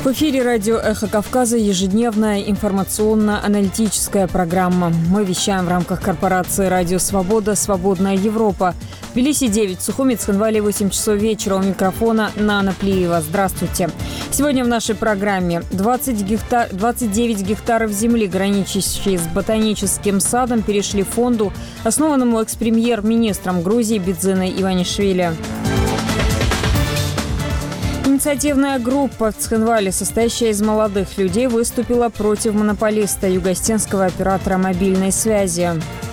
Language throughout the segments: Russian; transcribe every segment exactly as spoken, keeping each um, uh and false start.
В эфире радио «Эхо Кавказа» ежедневная информационно-аналитическая программа. Мы вещаем в рамках корпорации «Радио Свобода. Свободная Европа». В Тбилиси девять, Сухуми, Цхинвале восемь часов вечера. У микрофона Нана Плиева. Здравствуйте. Сегодня в нашей программе двадцать гектар, двадцать девять гектаров земли, граничащие с ботаническим садом, перешли фонду, основанному экс-премьер-министром Грузии Бидзиной Иванишвили. Инициативная группа в Цхинвале, состоящая из молодых людей, выступила против монополиста югостенского оператора мобильной связи.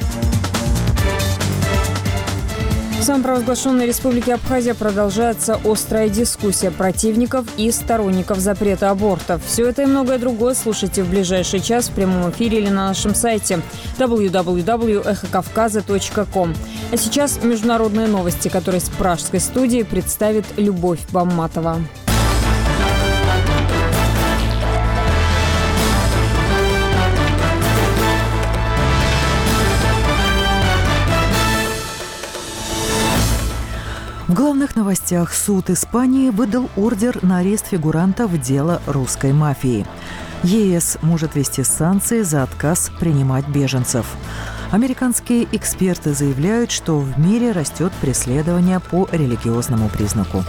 В самопровозглашенной республике Абхазия продолжается острая дискуссия противников и сторонников запрета абортов. Все это и многое другое слушайте в ближайший час в прямом эфире или на нашем сайте дабл ю дабл ю дабл ю точка эхо кавказа точка ком. А сейчас международные новости, которые с пражской студии представит Любовь Бамматова. В главных новостях суд Испании выдал ордер на арест фигурантов дела русской мафии. ЕС может ввести санкции за отказ принимать беженцев. Американские эксперты заявляют, что в мире растет преследование по религиозному признаку.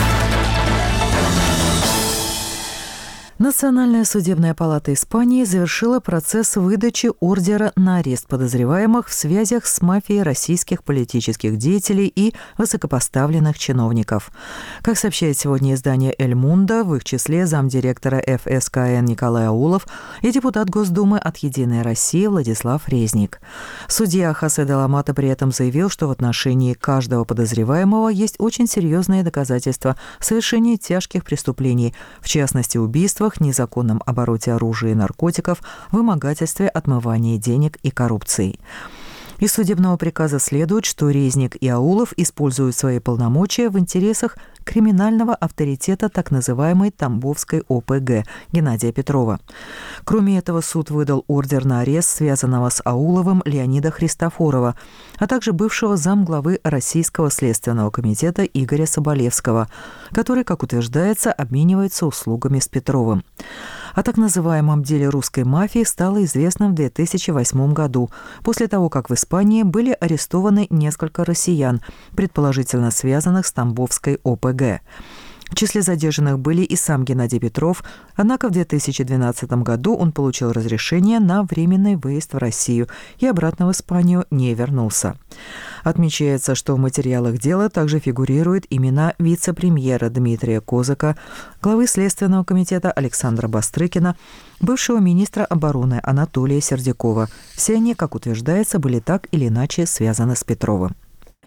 Национальная судебная палата Испании завершила процесс выдачи ордера на арест подозреваемых в связях с мафией российских политических деятелей и высокопоставленных чиновников. Как сообщает сегодня издание «Эль Мундо», в их числе замдиректора эф эс ка эн Николай Аулов и депутат Госдумы от «Единой России» Владислав Резник. Судья Хосе де ла Мата при этом заявил, что в отношении каждого подозреваемого есть очень серьезные доказательства совершения тяжких преступлений, в частности убийства, незаконном обороте оружия и наркотиков, вымогательстве, отмывании денег и коррупции. Из судебного приказа следует, что Резник и Аулов используют свои полномочия в интересах криминального авторитета так называемой Тамбовской о пэ гэ Геннадия Петрова. Кроме этого, суд выдал ордер на арест связанного с Ауловым Леонида Христофорова, а также бывшего замглавы Российского следственного комитета Игоря Соболевского, который, как утверждается, обменивается услугами с Петровым. О так называемом деле русской мафии стало известно в две тысячи восьмом году, после того, как в Испании были арестованы несколько россиян, предположительно связанных с Тамбовской о пэ гэ. В числе задержанных были и сам Геннадий Петров, однако в две тысячи двенадцатом году он получил разрешение на временный выезд в Россию и обратно в Испанию не вернулся. Отмечается, что в материалах дела также фигурируют имена вице-премьера Дмитрия Козака, главы Следственного комитета Александра Бастрыкина, бывшего министра обороны Анатолия Сердюкова. Все они, как утверждается, были так или иначе связаны с Петровым.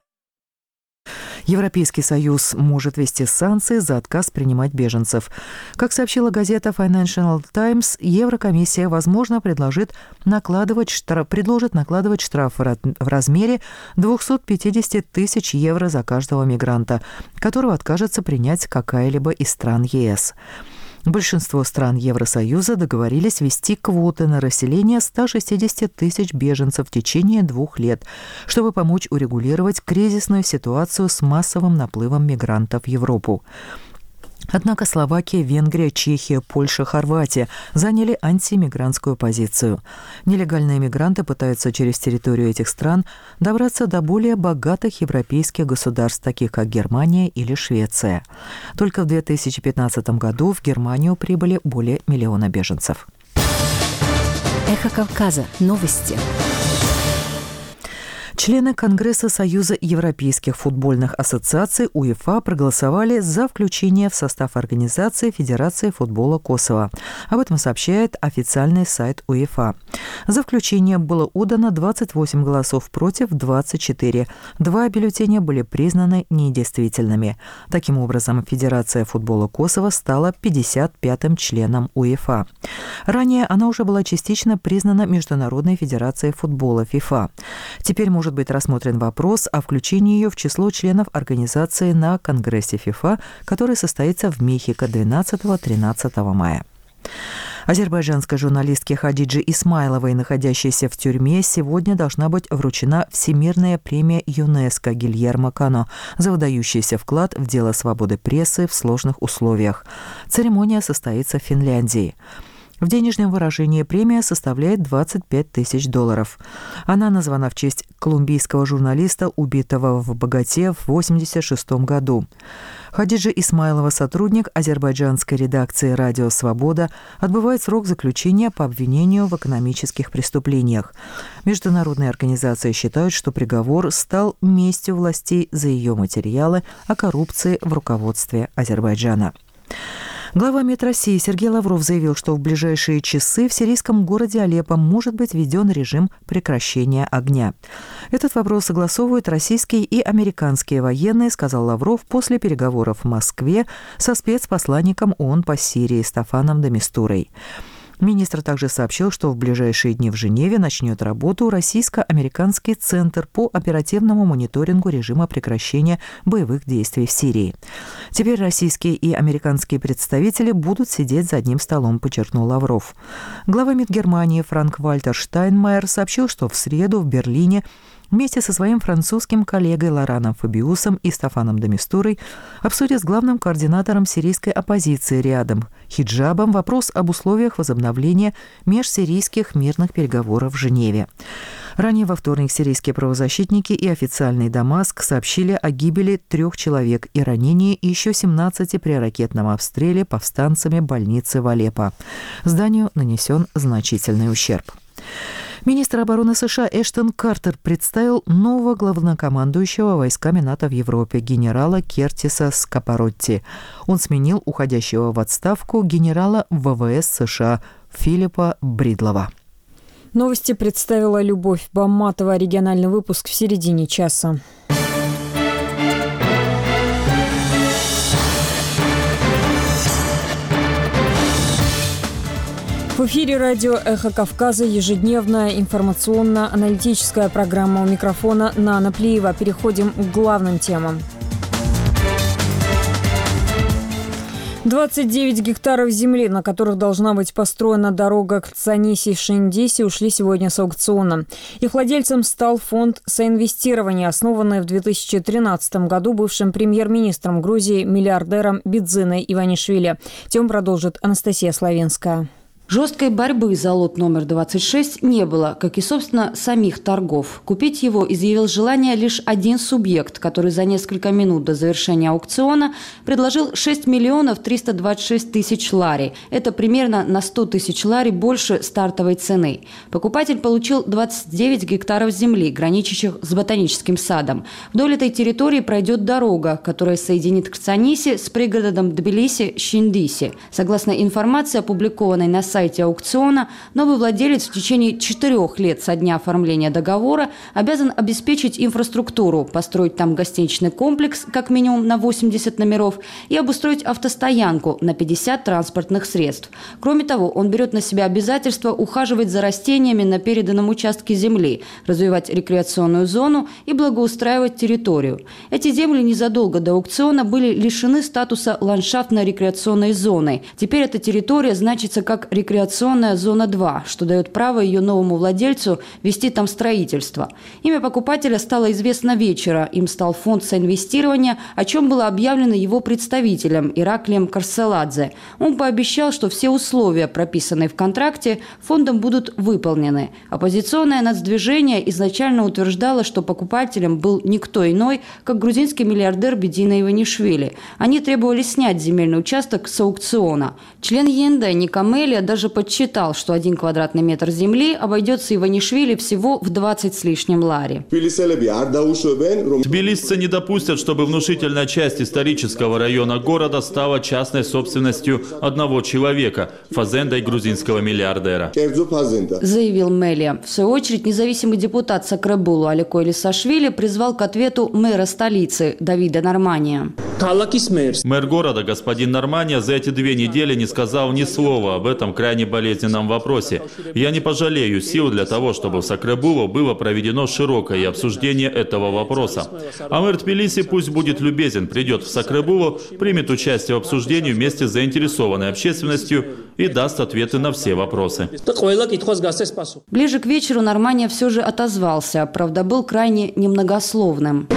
Европейский Союз может ввести санкции за отказ принимать беженцев. Как сообщила газета Financial Times, Еврокомиссия, возможно, предложит накладывать штраф, предложит накладывать штраф в размере двести пятьдесят тысяч евро за каждого мигранта, которого откажется принять какая-либо из стран е эс. Большинство стран Евросоюза договорились ввести квоты на расселение ста шестидесяти тысяч беженцев в течение двух лет, чтобы помочь урегулировать кризисную ситуацию с массовым наплывом мигрантов в Европу. Однако Словакия, Венгрия, Чехия, Польша, Хорватия заняли антимигрантскую позицию. Нелегальные мигранты пытаются через территорию этих стран добраться до более богатых европейских государств, таких как Германия или Швеция. Только в две тысячи пятнадцатом году в Германию прибыли более миллиона беженцев. Эхо Кавказа. Новости. Члены Конгресса Союза Европейских футбольных ассоциаций УЕФА проголосовали за включение в состав организации Федерации футбола Косово. Об этом сообщает официальный сайт УЕФА. За включение было отдано двадцать восемь голосов против двадцать четыре. Два бюллетеня были признаны недействительными. Таким образом, Федерация футбола Косово стала пятьдесят пятым членом УЕФА. Ранее она уже была частично признана Международной федерацией футбола ФИФА. Теперь может быть рассмотрен вопрос о включении ее в число членов организации на Конгрессе ФИФА, который состоится в Мехико двенадцатого-тринадцатого мая. Азербайджанской журналистке Хадидже Исмайловой, находящейся в тюрьме, сегодня должна быть вручена Всемирная премия ЮНЕСКО Гильермо Кано за выдающийся вклад в дело свободы прессы в сложных условиях. Церемония состоится в Финляндии. В денежном выражении премия составляет двадцать пять тысяч долларов. Она названа в честь колумбийского журналиста, убитого в Боготе в восемьдесят шестом году. Хадиджа Исмайлова, сотрудник азербайджанской редакции «Радио Свобода», отбывает срок заключения по обвинению в экономических преступлениях. Международные организации считают, что приговор стал местью властей за ее материалы о коррупции в руководстве Азербайджана. Глава МИД России Сергей Лавров заявил, что в ближайшие часы в сирийском городе Алеппо может быть введен режим прекращения огня. Этот вопрос согласовывают российские и американские военные, сказал Лавров после переговоров в Москве со спецпосланником ООН по Сирии Стафаном де Мистурой. Министр также сообщил, что в ближайшие дни в Женеве начнет работу российско-американский центр по оперативному мониторингу режима прекращения боевых действий в Сирии. Теперь российские и американские представители будут сидеть за одним столом, подчеркнул Лавров. Глава МИД Германии Франк-Вальтер Штайнмайер сообщил, что в среду в Берлине вместе со своим французским коллегой Лораном Фабиусом и Стафаном де Мистурой обсудят с главным координатором сирийской оппозиции Риадом Хиджабом вопрос об условиях возобновления межсирийских мирных переговоров в Женеве. Ранее во вторник сирийские правозащитники и официальный Дамаск сообщили о гибели трех человек и ранении еще семнадцати при ракетном обстреле повстанцами больницы в Алеппо. Зданию нанесен значительный ущерб. Министр обороны США Эштон Картер представил нового главнокомандующего войсками НАТО в Европе генерала Кертиса Скапаротти. Он сменил уходящего в отставку генерала ВВС США Филиппа Бридлова. Новости представила Любовь Бамматова. Региональный выпуск в середине часа. В эфире радио «Эхо Кавказа» ежедневная информационно-аналитическая программа. У микрофона Нана Плиева. Переходим к главным темам. двадцать девять гектаров земли, на которых должна быть построена дорога к Цаниси-Шиндиси, ушли сегодня с аукциона. Их владельцем стал фонд соинвестирования, основанный в две тысячи тринадцатом году бывшим премьер-министром Грузии миллиардером Бидзиной Иванишвили. Тему продолжит Анастасия Славенская. Жесткой борьбы за лот номер двадцать шесть не было, как и, собственно, самих торгов. Купить его изъявил желание лишь один субъект, который за несколько минут до завершения аукциона предложил шесть миллионов триста двадцать шесть тысяч лари. Это примерно на сто тысяч лари больше стартовой цены. Покупатель получил двадцать девять гектаров земли, граничащих с ботаническим садом. Вдоль этой территории пройдет дорога, которая соединит Кцаниси с пригородом Тбилиси-Шиндиси. Согласно информации, опубликованной на сайте сайте аукциона, новый владелец в течение четырех лет со дня оформления договора обязан обеспечить инфраструктуру, построить там гостиничный комплекс как минимум на восемьдесят номеров и обустроить автостоянку на пятьдесят транспортных средств. Кроме того, он берет на себя обязательство ухаживать за растениями на переданном участке земли, развивать рекреационную зону и благоустраивать территорию. Эти земли незадолго до аукциона были лишены статуса ландшафтно-рекреационной зоны. Теперь эта территория значится как рекреационная Рекреационная зона два, что дает право ее новому владельцу вести там строительство. Имя покупателя стало известно вечера. Им стал фонд соинвестирования, о чем было объявлено его представителем Ираклием Карселадзе. Он пообещал, что все условия, прописанные в контракте, фондом будут выполнены. Оппозиционное нацдвижение изначально утверждало, что покупателем был никто иной, как грузинский миллиардер Бидзина Иванишвили. Они требовали снять земельный участок с аукциона. Член ЕНД Никамелия даже даже подсчитал, что один квадратный метр земли обойдется Иванишвили всего в двадцать с лишним лари. Тбилисцы не допустят, чтобы внушительная часть исторического района города стала частной собственностью одного человека – фазенда и грузинского миллиардера. Заявил Мелия. В свою очередь, независимый депутат Сакребулу Алико Элисашвили призвал к ответу мэра столицы Давида Нормания. Мэр города, господин Нормания, за эти две недели не сказал ни слова об этом крайне крайне болезненном вопросе. Я не пожалею сил для того, чтобы в Сакрабулу было проведено широкое обсуждение этого вопроса. А мэр Тбилиси пусть будет любезен, придет в Сакрабулу, примет участие в обсуждении вместе с заинтересованной общественностью и даст ответы на все вопросы. Ближе к вечеру Нормания все же отозвался, правда, был крайне немногословным.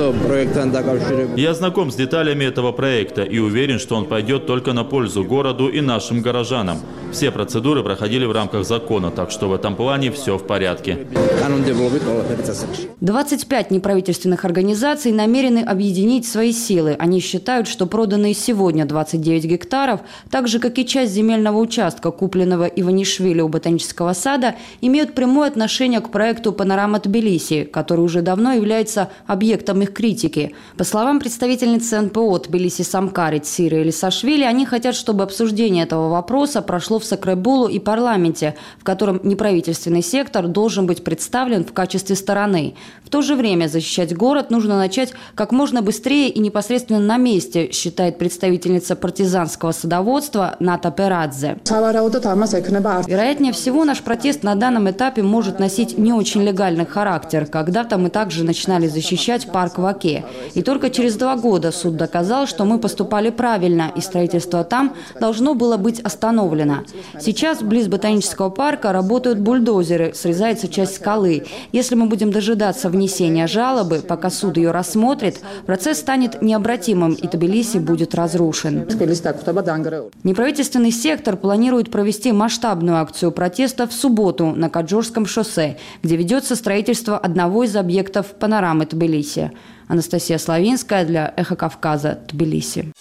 Я знаком с деталями этого проекта и уверен, что он пойдет только на пользу городу и нашим горожанам. Все процедуры проходили в рамках закона, так что в этом плане все в порядке. двадцать пять неправительственных организаций намерены объединить свои силы. Они считают, что проданные сегодня двадцать девять гектаров, так же как и часть земельного участка, купленного Иванишвили у Ботанического сада, имеют прямое отношение к проекту «Панорама Тбилиси», который уже давно является объектом их критики. По словам представительницы эн пэ о Тбилиси Самкарит Сиры Элисашвили, они хотят, чтобы обсуждение этого вопроса прошло в Сакрабулу и парламенте, в котором неправительственный сектор должен быть представлен в качестве стороны. В то же время защищать город нужно начать как можно быстрее и непосредственно на месте, считает представительница партизанского садоводства Ната Перадзе. Вероятнее всего, наш протест на данном этапе может носить не очень легальный характер. Когда-то мы также начинали защищать парк в Оке. И только через два года суд доказал, что мы поступали правильно, и строительство там должно было быть остановлено. Сейчас близ Ботанического парка работают бульдозеры, срезается часть скалы. Если мы будем дожидаться внесения жалобы, пока суд ее рассмотрит, процесс станет необратимым, и Тбилиси будет разрушен. Неправительственный сектор планирует провести масштабную акцию протеста в субботу на Каджорском шоссе, где ведется строительство одного из объектов панорамы Тбилиси. Анастасия Славинская для «Эхо Кавказа», Тбилиси.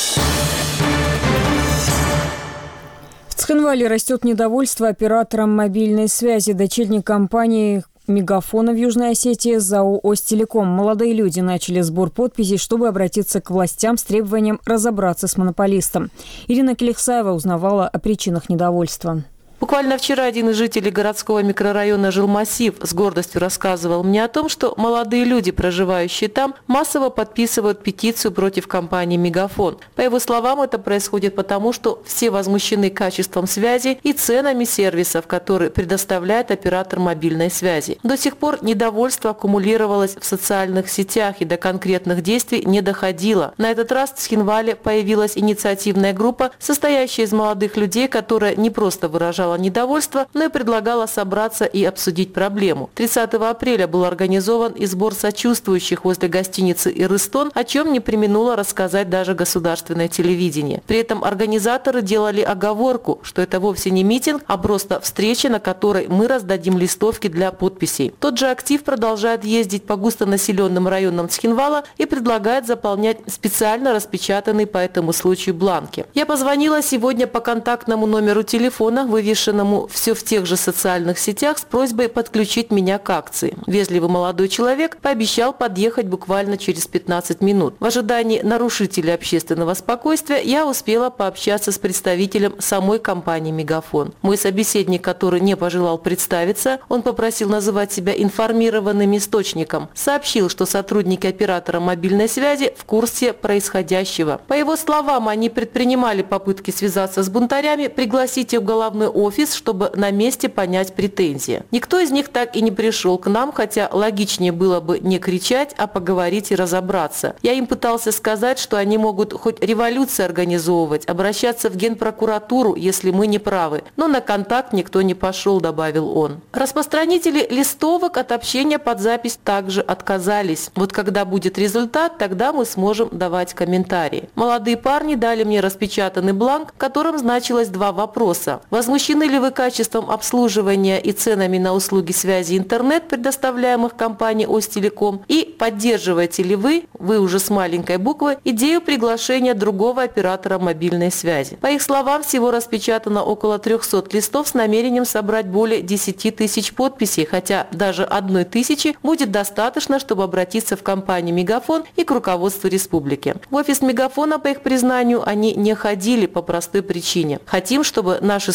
В Цхинвале растет недовольство оператором мобильной связи. Дочерней компании Мегафона в Южной Осетии ЗАО «Остелеком». Молодые люди начали сбор подписей, чтобы обратиться к властям с требованием разобраться с монополистом. Ирина Келихсаева узнавала о причинах недовольства. Буквально вчера один из жителей городского микрорайона Жилмассив с гордостью рассказывал мне о том, что молодые люди, проживающие там, массово подписывают петицию против компании «Мегафон». По его словам, это происходит потому, что все возмущены качеством связи и ценами сервисов, которые предоставляет оператор мобильной связи. До сих пор недовольство аккумулировалось в социальных сетях и до конкретных действий не доходило. На этот раз в Цхинвале появилась инициативная группа, состоящая из молодых людей, которая не просто выражала недовольство, но и предлагала собраться и обсудить проблему. тридцатого апреля был организован и сбор сочувствующих возле гостиницы «Ирыстон», о чем не преминуло рассказать даже государственное телевидение. При этом организаторы делали оговорку, что это вовсе не митинг, а просто встреча, на которой мы раздадим листовки для подписей. Тот же актив продолжает ездить по густонаселенным районам Цхинвала и предлагает заполнять специально распечатанные по этому случаю бланки. Я позвонила сегодня по контактному номеру телефона, вывешенному все в тех же социальных сетях, с просьбой подключить меня к акции. Вежливый молодой человек пообещал подъехать буквально через пятнадцать минут. В ожидании нарушителей общественного спокойствия я успела пообщаться с представителем самой компании «Мегафон». Мой собеседник, который не пожелал представиться, он попросил называть себя информированным источником, сообщил, что сотрудники оператора мобильной связи в курсе происходящего. По его словам, они предпринимали попытки связаться с бунтарями, пригласить их в головной офис, чтобы на месте понять претензии. Никто из них так и не пришел к нам, хотя логичнее было бы не кричать, а поговорить и разобраться. Я им пытался сказать, что они могут хоть революцию организовывать, обращаться в Генпрокуратуру, если мы не правы. Но на контакт никто не пошел, добавил он. Распространители листовок от общения под запись также отказались. Вот когда будет результат, тогда мы сможем давать комментарии. Молодые парни дали мне распечатанный бланк, в котором значилось два вопроса. Возмущены ли вы качеством обслуживания и ценами на услуги связи интернет, предоставляемых компанией «Остелеком», и поддерживаете ли вы, вы уже с маленькой буквы, идею приглашения другого оператора мобильной связи? По их словам, всего распечатано около трехсот листов с намерением собрать более десяти тысяч подписей, хотя даже одной тысячи будет достаточно, чтобы обратиться в компанию «Мегафон» и к руководству республики. В офис «Мегафона», по их признанию, они не ходили по простой причине. Хотим, чтобы наши слова были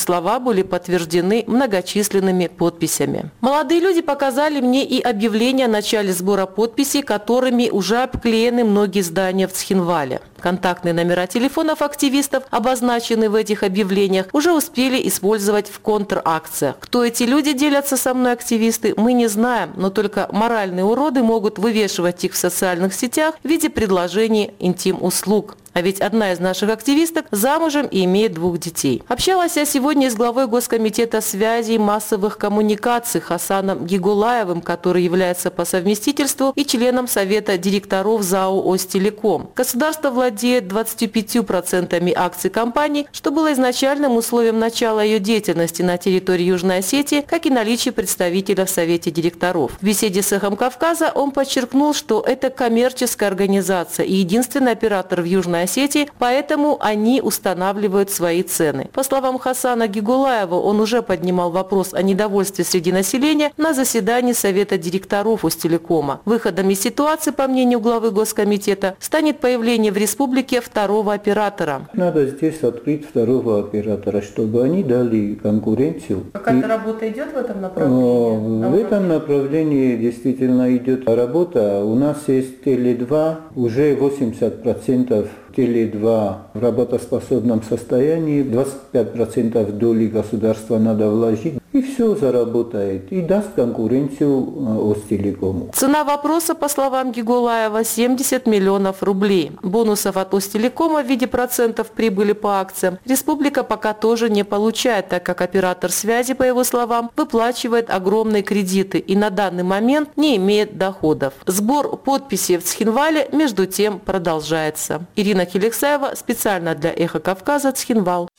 были подтверждены многочисленными подписями. Молодые люди показали мне и объявление о начале сбора подписей, которыми уже обклеены многие здания в Цхинвале. Контактные номера телефонов активистов, обозначенные в этих объявлениях, уже успели использовать в контракциях. Кто эти люди, делятся со мной активисты, мы не знаем, но только моральные уроды могут вывешивать их в социальных сетях в виде предложений интим-услуг. А ведь одна из наших активисток замужем и имеет двух детей. Общалась я сегодня с главой Госкомитета связи и массовых коммуникаций Хасаном Гигулаевым, который является по совместительству и членом Совета директоров ЗАО «Остелеком». Государство владеет двадцатью пятью процентами акций компании, что было изначальным условием начала ее деятельности на территории Южной Осетии, как и наличие представителя в Совете директоров. В беседе с «Эхом Кавказа» он подчеркнул, что это коммерческая организация и единственный оператор в Южной Осетии, Осетии, поэтому они устанавливают свои цены. По словам Хасана Гигулаева, он уже поднимал вопрос о недовольстве среди населения на заседании Совета директоров Остелекома. Выходом из ситуации, по мнению главы Госкомитета, станет появление в республике второго оператора. Надо здесь открыть второго оператора, чтобы они дали конкуренцию. Какая-то И... работа идет в этом направлении? В этом направлении действительно идет работа. У нас есть Теле два, уже восемьдесят процентов Теле два в работоспособном состоянии, двадцать пять процентов доли государства надо вложить, и все заработает, и даст конкуренцию Остелекому. Цена вопроса, по словам Гигулаева, семьдесят миллионов рублей. Бонусов от Остелекома в виде процентов прибыли по акциям республика пока тоже не получает, так как оператор связи, по его словам, выплачивает огромные кредиты и на данный момент не имеет доходов. Сбор подписей в Цхинвале, между тем, продолжается. Ирина Келексаева специально для «Эхо Кавказа», Цхинвал.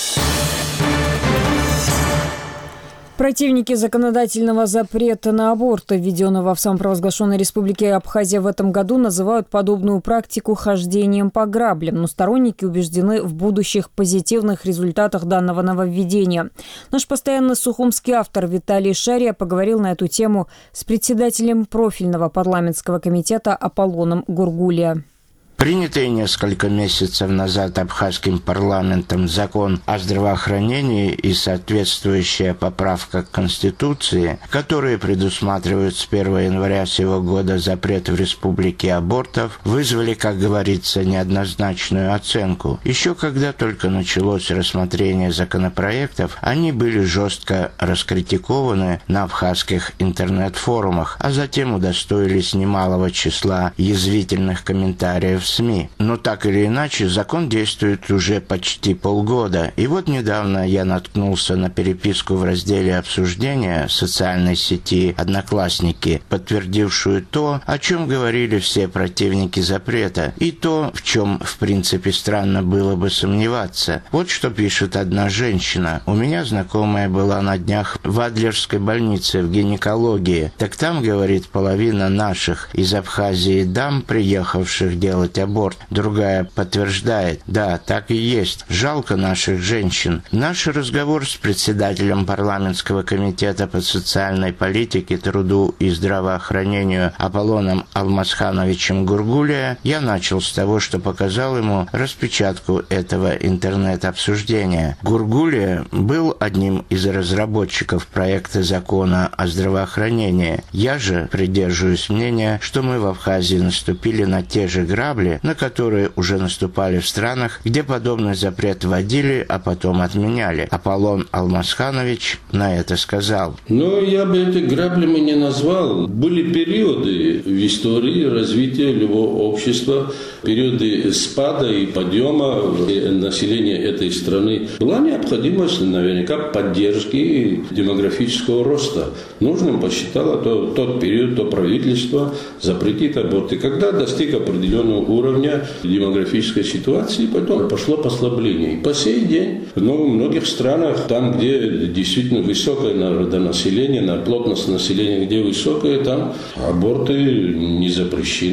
Противники законодательного запрета на аборты, введенного в самопровозглашенной республике Абхазия в этом году, называют подобную практику хождением по граблям, но сторонники убеждены в будущих позитивных результатах данного нововведения. Наш постоянный сухумский автор Виталий Шария поговорил на эту тему с председателем профильного парламентского комитета Аполлоном Гургулия. Принятый несколько месяцев назад абхазским парламентом закон о здравоохранении и соответствующая поправка к Конституции, которые предусматривают с первого января сего года запрет в республике абортов, вызвали, как говорится, неоднозначную оценку. Еще когда только началось рассмотрение законопроектов, они были жестко раскритикованы на абхазских интернет-форумах, а затем удостоились немалого числа язвительных комментариев в СМИ. Но так или иначе, закон действует уже почти полгода. И вот недавно я наткнулся на переписку в разделе обсуждения социальной сети «Одноклассники», подтвердившую то, о чем говорили все противники запрета, и то, в чем, в принципе, странно было бы сомневаться. Вот что пишет одна женщина. «У меня знакомая была на днях в Адлерской больнице в гинекологии. Так там, говорит, половина наших из Абхазии дам, приехавших делать аборт. Другая подтверждает, да, так и есть. Жалко наших женщин». Наш разговор с председателем парламентского комитета по социальной политике, труду и здравоохранению Аполлоном Алмазхановичем Гургулия я начал с того, что показал ему распечатку этого интернет-обсуждения. Гургулия был одним из разработчиков проекта закона о здравоохранении. Я же придерживаюсь мнения, что мы в Абхазии наступили на те же грабли, на которые уже наступали в странах, где подобный запрет вводили, а потом отменяли. Аполлон Алмазханович на это сказал. Но я бы эти граблями не назвал. Были периоды в истории развития любого общества, периоды спада и подъема населения этой страны. Была необходимость наверняка поддержки демографического роста. Нужным посчитало то, тот период, то правительство запретить аборты. Когда достиг определенного уровня демографической ситуации, потом пошло послабление. И по сей день ну, в многих странах, там, где действительно высокое народонаселение, плотность населения, где высокая, там аборты не запрещены.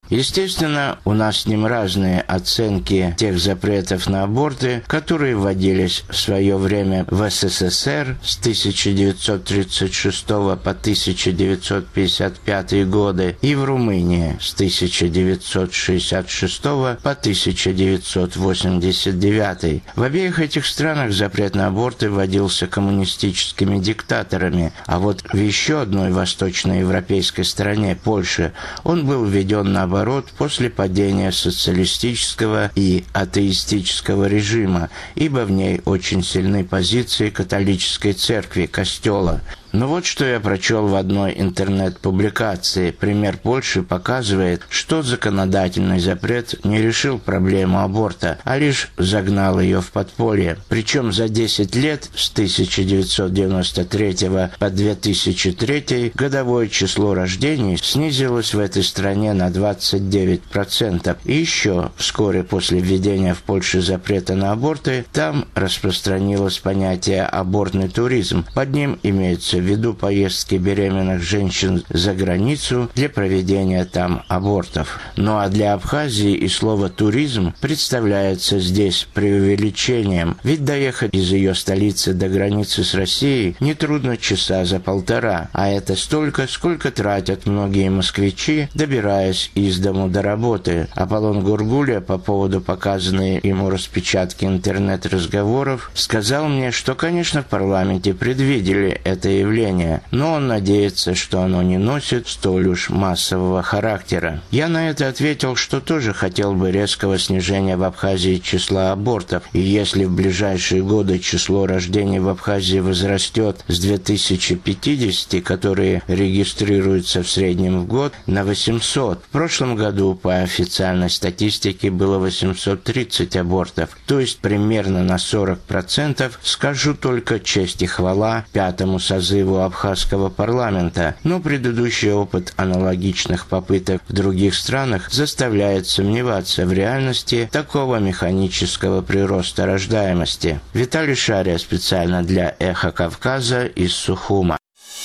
Естественно, у нас с ним разные оценки тех запретов на аборты, которые вводились в свое время в СССР с тысяча девятьсот тридцать шестого по тысяча девятьсот пятьдесят пятый годы и в Румынии с тысяча девятьсот шестьдесят шестого по тысяча девятьсот восемьдесят девятый. В обеих этих странах запрет на аборты вводился коммунистическими диктаторами, а вот в еще одной восточноевропейской стране, Польше, он был введен наоборот после падения социалистического и атеистического режима, ибо в ней очень сильны позиции католической церкви, костела. Но вот что я прочел в одной интернет-публикации. Пример Польши показывает, что законодательный запрет не решил проблему аборта, а лишь загнал ее в подполье. Причем за десять лет, с тысяча девятьсот девяносто третьего по две тысячи третий, годовое число рождений снизилось в этой стране на двадцать девять процентов. И еще вскоре после введения в Польше запрета на аборты, там распространилось понятие «абортный туризм». Под ним имеется в виду поездки беременных женщин за границу для проведения там абортов. Ну а для Абхазии и слово «туризм» представляется здесь преувеличением, ведь доехать из ее столицы до границы с Россией нетрудно часа за полтора, а это столько, сколько тратят многие москвичи, добираясь из дому до работы. Аполлон Гургуля по поводу показанной ему распечатки интернет-разговоров сказал мне, что, конечно, в парламенте предвидели это явление, но он надеется, что оно не носит столь уж массового характера. Я на это ответил, что тоже хотел бы резкого снижения в Абхазии числа абортов, и если в ближайшие годы число рождений в Абхазии возрастет с две тысячи пятидесяти, которые регистрируются в среднем в год, на восемьсот. В прошлом году по официальной статистике было восемьсот тридцать абортов, то есть примерно на сорок процентов, скажу только честь и хвала пятому созыву абхазского парламента, но предыдущий опыт аналогичных попыток в других странах заставляет сомневаться в реальности такого механического прироста рождаемости. Виталий Шария специально для «Эхо Кавказа» из Сухума.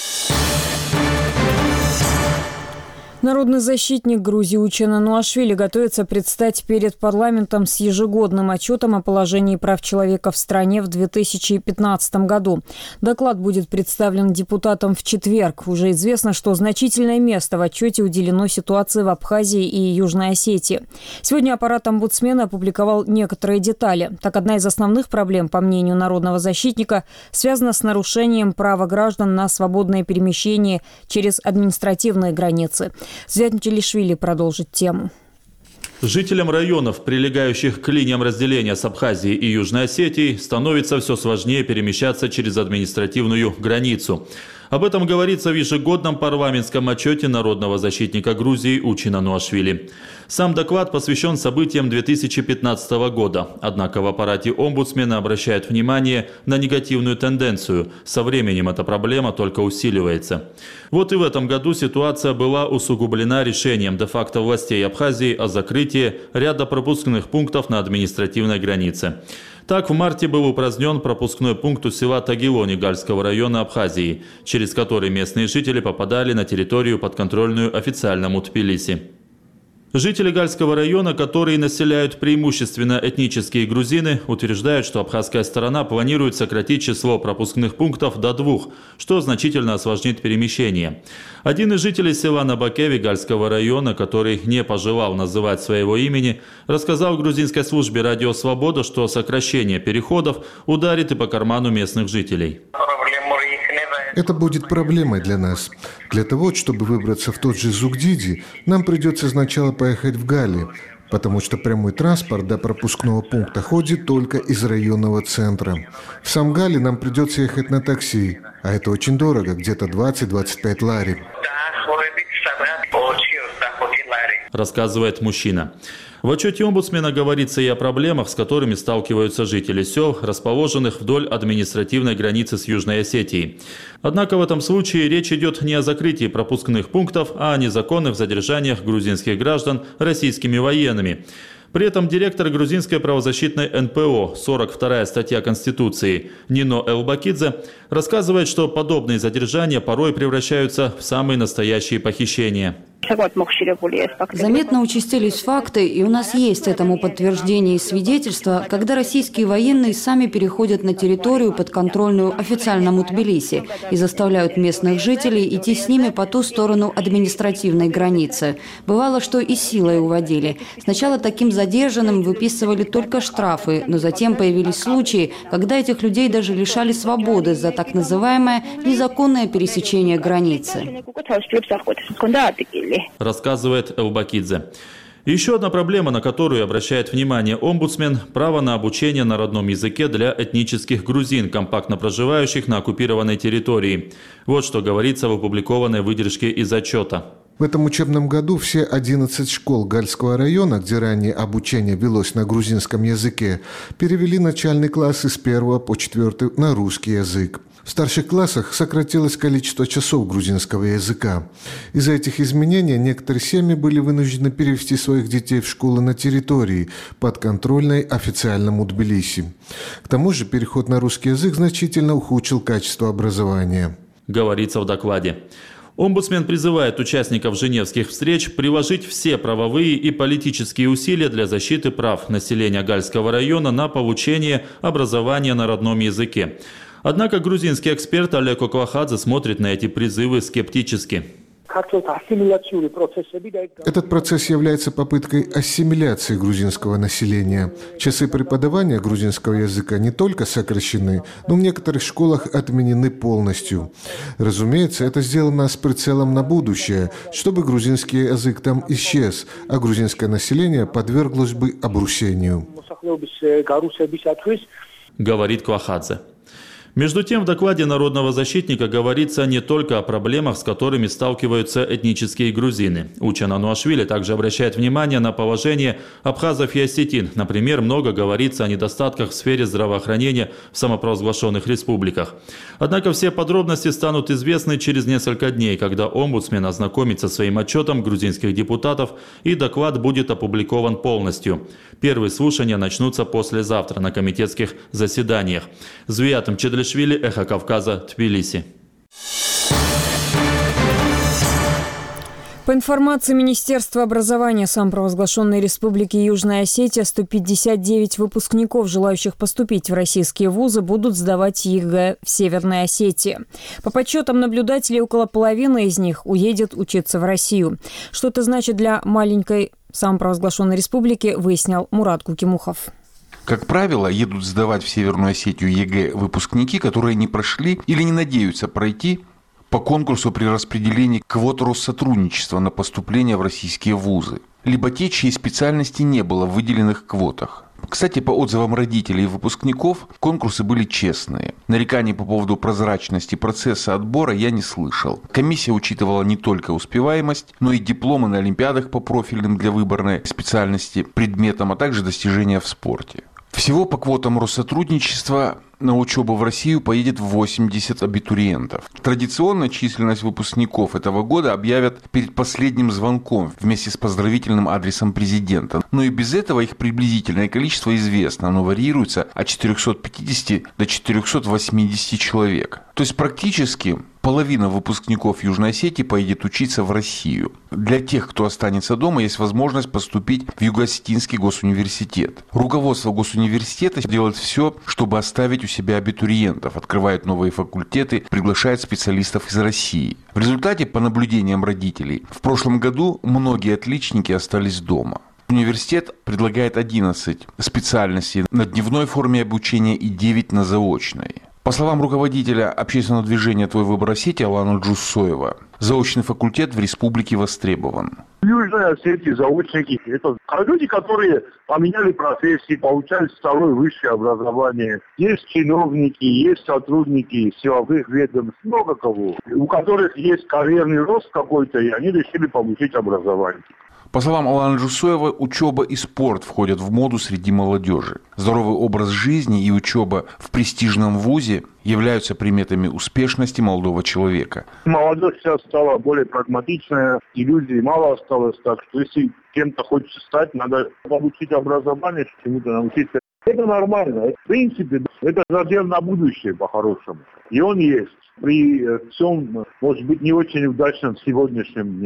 Народный защитник Грузии Учена Нуашвили готовится предстать перед парламентом с ежегодным отчетом о положении прав человека в стране в две тысячи пятнадцатом году. Доклад будет представлен депутатам в четверг. Уже известно, что значительное место в отчете уделено ситуации в Абхазии и Южной Осетии. Сегодня аппарат омбудсмена опубликовал некоторые детали. Так, одна из основных проблем, по мнению народного защитника, связана с нарушением права граждан на свободное перемещение через административные границы. Зиад Мутилишвили продолжит тему. Жителям районов, прилегающих к линиям разделения с Абхазией и Южной Осетией, становится все сложнее перемещаться через административную границу. Об этом говорится в ежегодном парламентском отчете народного защитника Грузии Учена Нуашвили. Сам доклад посвящен событиям две тысячи пятнадцатого года. Однако в аппарате омбудсмена обращают внимание на негативную тенденцию. Со временем эта проблема только усиливается. Вот и в этом году ситуация была усугублена решением де-факто властей Абхазии о закрытии ряда пропускных пунктов на административной границе. Так, в марте был упразднен пропускной пункт у села Тагилони Гальского района Абхазии, через который местные жители попадали на территорию, подконтрольную официальному Тбилиси. Жители Гальского района, которые населяют преимущественно этнические грузины, утверждают, что абхазская сторона планирует сократить число пропускных пунктов до двух, что значительно осложнит перемещение. Один из жителей села Набакеви Гальского района, который не пожелал называть своего имени, рассказал грузинской службе «Радио Свобода», что сокращение переходов ударит и по карману местных жителей. Это будет проблемой для нас. Для того, чтобы выбраться в тот же Зугдиди, нам придется сначала поехать в Гали, потому что прямой транспорт до пропускного пункта ходит только из районного центра. В сам Гали нам придется ехать на такси, а это очень дорого, где-то двадцать-двадцать пять лари. Рассказывает мужчина. В отчете омбудсмена говорится и о проблемах, с которыми сталкиваются жители сел, расположенных вдоль административной границы с Южной Осетией. Однако в этом случае речь идет не о закрытии пропускных пунктов, а о незаконных задержаниях грузинских граждан российскими военными. При этом директор грузинской правозащитной эн пэ о, сорок вторая статья Конституции, Нино Элбакидзе, рассказывает, что подобные задержания порой превращаются в самые настоящие похищения. Заметно участились факты, и у нас есть этому подтверждение и свидетельства, когда российские военные сами переходят на территорию, подконтрольную официальному Тбилиси, и заставляют местных жителей идти с ними по ту сторону административной границы. Бывало, что и силой уводили. Сначала таким задержанным выписывали только штрафы, но затем появились случаи, когда этих людей даже лишали свободы за так называемое незаконное пересечение границы. Рассказывает Эвбакидзе. Еще одна проблема, на которую обращает внимание омбудсмен – право на обучение на родном языке для этнических грузин, компактно проживающих на оккупированной территории. Вот что говорится в опубликованной выдержке из отчета. В этом учебном году все одиннадцать школ Гальского района, где ранее обучение велось на грузинском языке, перевели начальные классы с первого по четвертый на русский язык. В старших классах сократилось количество часов грузинского языка. Из-за этих изменений некоторые семьи были вынуждены перевести своих детей в школы на территории, подконтрольной официальному Тбилиси. К тому же переход на русский язык значительно ухудшил качество образования. Говорится в докладе. Омбудсмен призывает участников женевских встреч приложить все правовые и политические усилия для защиты прав населения Гальского района на получение образования на родном языке. Однако грузинский эксперт Олег Оквахадзе смотрит на эти призывы скептически. Этот процесс является попыткой ассимиляции грузинского населения. Часы преподавания грузинского языка не только сокращены, но в некоторых школах отменены полностью. Разумеется, это сделано с прицелом на будущее, чтобы грузинский язык там исчез, а грузинское население подверглось бы обрусению. Говорит Квахадзе. Между тем, в докладе народного защитника говорится не только о проблемах, с которыми сталкиваются этнические грузины. Учен Ануашвили также обращает внимание на положение абхазов и осетин. Например, много говорится о недостатках в сфере здравоохранения в самопровозглашенных республиках. Однако все подробности станут известны через несколько дней, когда омбудсмен ознакомится со своим отчетом грузинских депутатов, и доклад будет опубликован полностью. Первые слушания начнутся послезавтра на комитетских заседаниях. Звиятым Чедлишвили, Эхо Кавказа, Тбилиси. По информации Министерства образования самопровозглашенной Республики Южная Осетия, сто пятьдесят девять выпускников, желающих поступить в российские вузы, будут сдавать ЕГЭ в Северной Осетии. По подсчетам наблюдателей, около половины из них уедет учиться в Россию. Что это значит для маленькой самопровозглашенной республики, выяснял Мурат Кукимухов. Как правило, едут сдавать в Северную Осетию ЕГЭ выпускники, которые не прошли или не надеются пройти по конкурсу при распределении квот Россотрудничества на поступление в российские вузы, либо те, чьей специальности не было в выделенных квотах. Кстати, по отзывам родителей и выпускников, конкурсы были честные. Нареканий по поводу прозрачности процесса отбора я не слышал. Комиссия учитывала не только успеваемость, но и дипломы на олимпиадах по профильным для выборной специальности предметам, а также достижения в спорте. Всего по квотам Россотрудничества на учебу в Россию поедет восемьдесят абитуриентов. Традиционно численность выпускников этого года объявят перед последним звонком вместе с поздравительным адресом президента. Но и без этого их приблизительное количество известно. Оно варьируется от четырехсот пятидесяти до четырехсот восьмидесяти человек. То есть практически половина выпускников Южной Осетии поедет учиться в Россию. Для тех, кто останется дома, есть возможность поступить в Юго-Осетинский госуниверситет. Руководство госуниверситета делает все, чтобы оставить у себя абитуриентов, открывает новые факультеты, приглашает специалистов из России. В результате, по наблюдениям родителей, в прошлом году многие отличники остались дома. Университет предлагает одиннадцать специальностей на дневной форме обучения и девять на заочной. По словам руководителя общественного движения «Твой выбор Осетии» Алана Джуссоева, заочный факультет в республике востребован. В Южной Осетии заочники – это люди, которые поменяли профессии, получали второе высшее образование. Есть чиновники, есть сотрудники силовых ведомств, много кого, у которых есть карьерный рост какой-то, и они решили получить образование. По словам Алана Джуссоева, учеба и спорт входят в моду среди молодежи. Здоровый образ жизни и учеба в престижном вузе являются приметами успешности молодого человека. Молодежь сейчас стала более прагматичная, иллюзий мало осталось, так что если кем-то хочется стать, надо получить образование, чему-то научиться. Это нормально. В принципе, это задел на будущее по-хорошему. И он есть. При всем, может быть, не очень удачном сегодняшнем дне.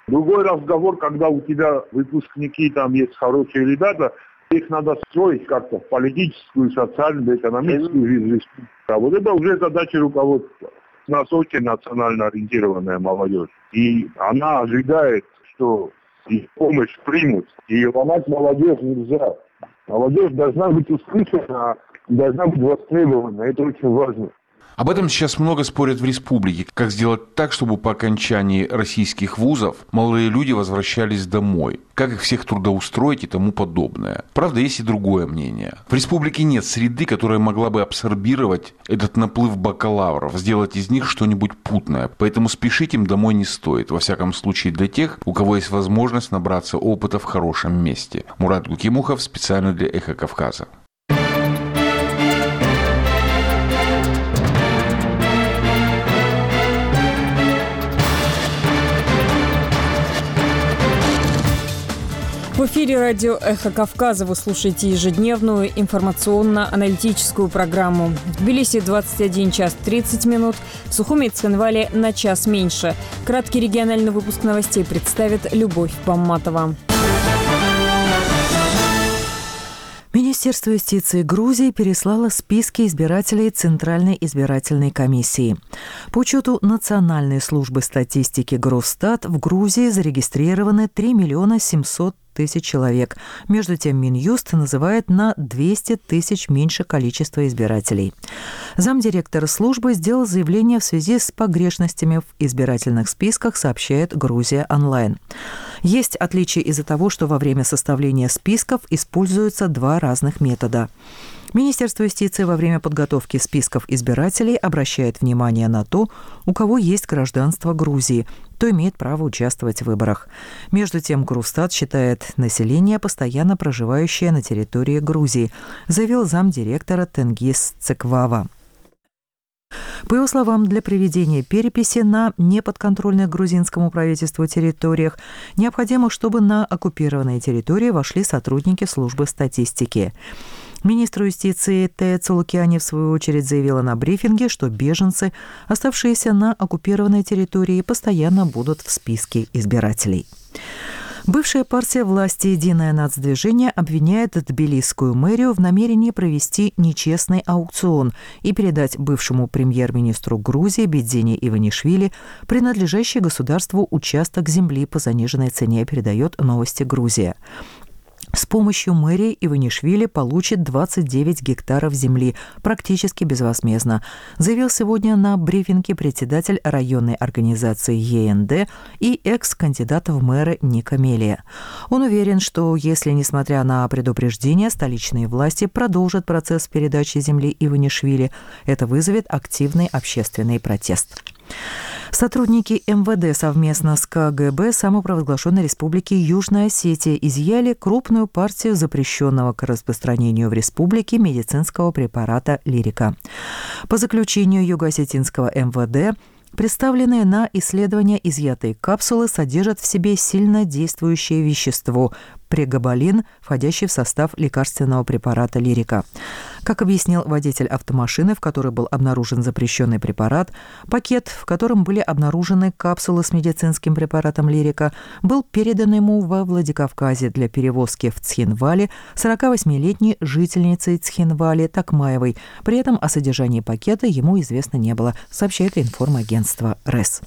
Другой разговор, когда у тебя выпускники, там есть хорошие ребята, их надо строить как-то в политическую, социальную, экономическую жизнь республики. А вот это уже задача руководства. У нас очень национально ориентированная молодежь. И она ожидает, что их помощь примут. И ломать молодежь нельзя. Молодежь должна быть услышана, должна быть востребована. Это очень важно. Об этом сейчас много спорят в республике. Как сделать так, чтобы по окончании российских вузов молодые люди возвращались домой? Как их всех трудоустроить и тому подобное? Правда, есть и другое мнение. В республике нет среды, которая могла бы абсорбировать этот наплыв бакалавров, сделать из них что-нибудь путное. Поэтому спешить им домой не стоит. Во всяком случае для тех, у кого есть возможность набраться опыта в хорошем месте. Мурат Гукимухов специально для «Эхо Кавказа». В эфире радио «Эхо Кавказа» вы слушаете ежедневную информационно-аналитическую программу. В Тбилиси двадцать один час тридцать минут, в Сухуми и Цхинвале на час меньше. Краткий региональный выпуск новостей представит Любовь Бамматова. Министерство юстиции Грузии переслало списки избирателей Центральной избирательной комиссии. По учету Национальной службы статистики Гросстат в Грузии зарегистрированы три миллиона семьсот тысяч человек. Между тем, Минюст называет на двести тысяч меньше количество избирателей. Замдиректора службы сделал заявление в связи с погрешностями в избирательных списках, сообщает Грузия онлайн. Есть отличия из-за того, что во время составления списков используются два разных метода. Министерство юстиции во время подготовки списков избирателей обращает внимание на то, у кого есть гражданство Грузии, то имеет право участвовать в выборах. Между тем, Гросстат считает население, постоянно проживающее на территории Грузии, заявил замдиректора Тенгиз Цеквава. По его словам, для проведения переписи на неподконтрольных грузинскому правительству территориях необходимо, чтобы на оккупированные территории вошли сотрудники службы статистики. Министр юстиции Тея Цулукяни, в свою очередь, заявила на брифинге, что беженцы, оставшиеся на оккупированной территории, постоянно будут в списке избирателей. Бывшая партия власти «Единое нацдвижение» обвиняет тбилисскую мэрию в намерении провести нечестный аукцион и передать бывшему премьер-министру Грузии Бедзине Иванишвили принадлежащий государству участок земли по заниженной цене, передает «Новости Грузия». С помощью мэрии Иванишвили получит двадцать девять гектаров земли практически безвозмездно, заявил сегодня на брифинге председатель районной организации Е Н Д и экс-кандидат в мэры Ника Мелия. Он уверен, что если, несмотря на предупреждения, столичные власти продолжат процесс передачи земли Иванишвили, это вызовет активный общественный протест. Сотрудники эм вэ дэ совместно с ка гэ бэ самопровозглашенной республики Южная Осетия изъяли крупную партию запрещенного к распространению в республике медицинского препарата «Лирика». По заключению юго-осетинского эм вэ дэ, представленные на исследование изъятые капсулы содержат в себе сильно действующее вещество – прегабалин, входящий в состав лекарственного препарата «Лирика». Как объяснил водитель автомашины, в которой был обнаружен запрещенный препарат, пакет, в котором были обнаружены капсулы с медицинским препаратом «Лирика», был передан ему во Владикавказе для перевозки в Цхинвале сорокавосьмилетней жительницей Цхинвали Такмаевой. При этом о содержании пакета ему известно не было, сообщает информагентство РЭС.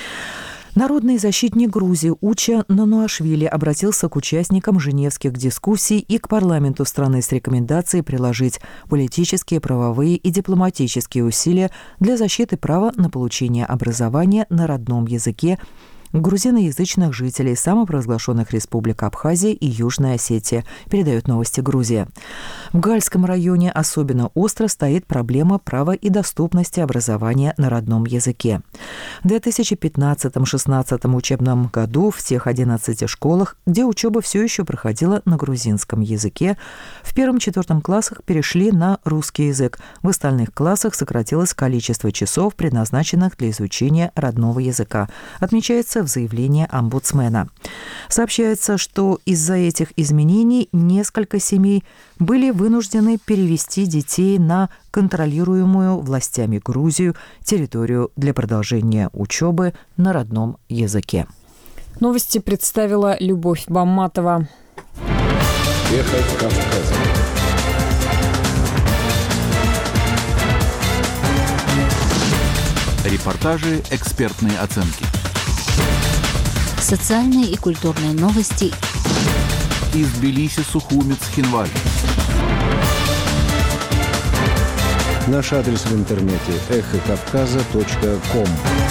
Народный защитник Грузии Уча Нануашвили обратился к участникам женевских дискуссий и к парламенту страны с рекомендацией приложить политические, правовые и дипломатические усилия для защиты права на получение образования на родном языке грузиноязычных жителей самопровозглашенных республик Абхазия и Южная Осетия, передает «Новости Грузия». В Гальском районе особенно остро стоит проблема права и доступности образования на родном языке. В две тысячи пятнадцатом — две тысячи шестнадцатом учебном году в тех одиннадцати школах, где учеба все еще проходила на грузинском языке, в первом-четвертом классах перешли на русский язык. В остальных классах сократилось количество часов, предназначенных для изучения родного языка, отмечается в заявлении омбудсмена. Сообщается, что из-за этих изменений несколько семей были вынуждены перевести детей на контролируемую властями Грузию территорию для продолжения учебы на родном языке. Новости представила Любовь Бамматова. Эхо Кавказа. Репортажи, экспертные оценки. Социальные и культурные новости. Из Тбилиси, Сухуми, Цхинвали. Наш адрес в интернете эхо кавказа точка ком.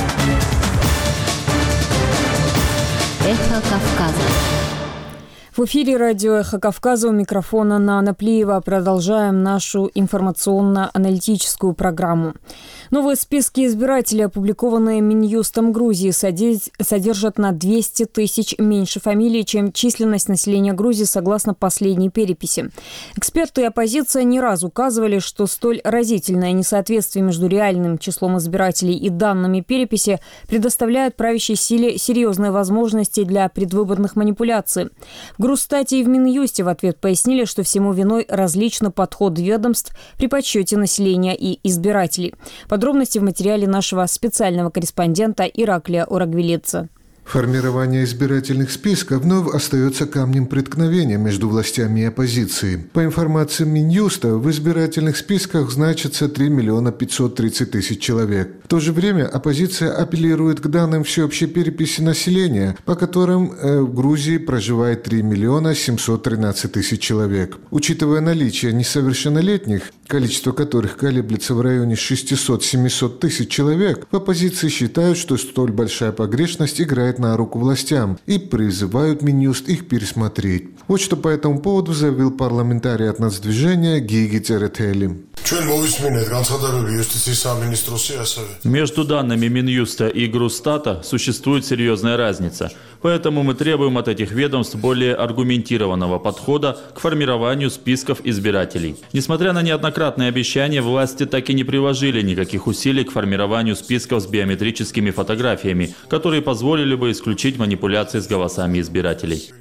Эхо Кавказа. В эфире радио «Эхо Кавказа», у микрофона Нана Плиева. Продолжаем нашу информационно-аналитическую программу. Новые списки избирателей, опубликованные Минюстом Грузии, содержат на двести тысяч меньше фамилий, чем численность населения Грузии согласно последней переписи. Эксперты и оппозиция не раз указывали, что столь разительное несоответствие между реальным числом избирателей и данными переписи предоставляет правящей силе серьезные возможности для предвыборных манипуляций. В Грузстате и в Минюсте в ответ пояснили, что всему виной различный подход ведомств при подсчете населения и избирателей. Подробности в материале нашего специального корреспондента Ираклия Урагвилица. Формирование избирательных списков вновь остается камнем преткновения между властями и оппозицией. По информации Минюста, в избирательных списках значится три миллиона пятьсот тридцать тысяч человек. В то же время оппозиция апеллирует к данным всеобщей переписи населения, по которым э, в Грузии проживает три миллиона семьсот тринадцать тысяч человек. Учитывая наличие несовершеннолетних, количество которых колеблется в районе шестисот-семисот тысяч человек, в оппозиции считают, что столь большая погрешность играет на руку властям и призывают Минюст их пересмотреть. Вот что по этому поводу заявил парламентарий от нацдвижения Гиги Церетели. Между данными Минюста и Грузстата существует серьезная разница. Поэтому мы требуем от этих ведомств более аргументированного подхода к формированию списков избирателей. Несмотря на неоднократные обещания, власти так и не приложили никаких усилий к формированию списков с биометрическими фотографиями, которые позволили бы исключить манипуляции с голосами избирателей.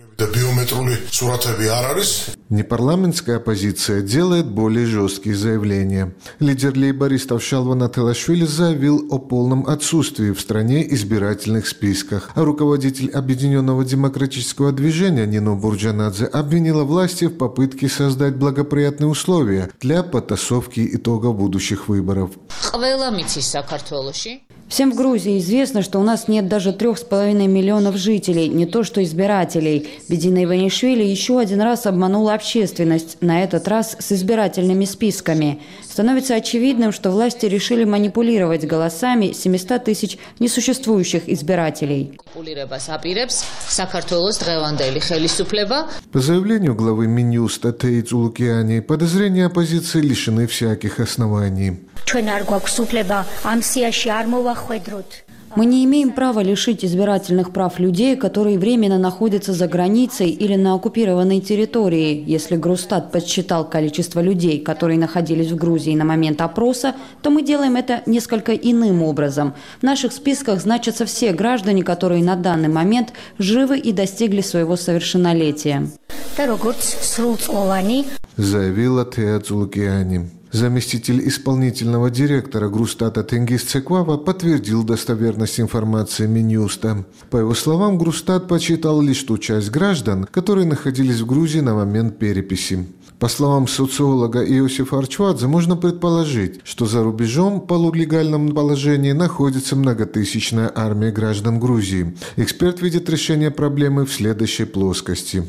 Непарламентская оппозиция делает более жесткие заявления. Лидер лейбористов Шалван Ателашвили заявил о полном отсутствии в стране избирательных списках, а руководитель Объединенного демократического движения Нино Бурджанадзе обвинила власти в попытке создать благоприятные условия для потасовки итогов будущих выборов. Всем в Грузии известно, что у нас нет даже трех с половиной миллионов жителей, не то что избирателей. Бедина Иванишвили еще один раз обманула общественность, на этот раз с избирательными списками. Становится очевидным, что власти решили манипулировать голосами семисот тысяч несуществующих избирателей. По заявлению главы Минюста Теидз Улукиани, подозрения оппозиции лишены всяких оснований. Мы не имеем права лишить избирательных прав людей, которые временно находятся за границей или на оккупированной территории. Если Грузстат подсчитал количество людей, которые находились в Грузии на момент опроса, то мы делаем это несколько иным образом. В наших списках значатся все граждане, которые на данный момент живы и достигли своего совершеннолетия. Заявила Теидз Улукиани. Заместитель исполнительного директора Грузстата Тенгиз Цеквава подтвердил достоверность информации Минюста. По его словам, Грузстат подсчитал лишь ту часть граждан, которые находились в Грузии на момент переписи. По словам социолога Иосифа Арчвадзе, можно предположить, что за рубежом в полулегальном положении находится многотысячная армия граждан Грузии. Эксперт видит решение проблемы в следующей плоскости.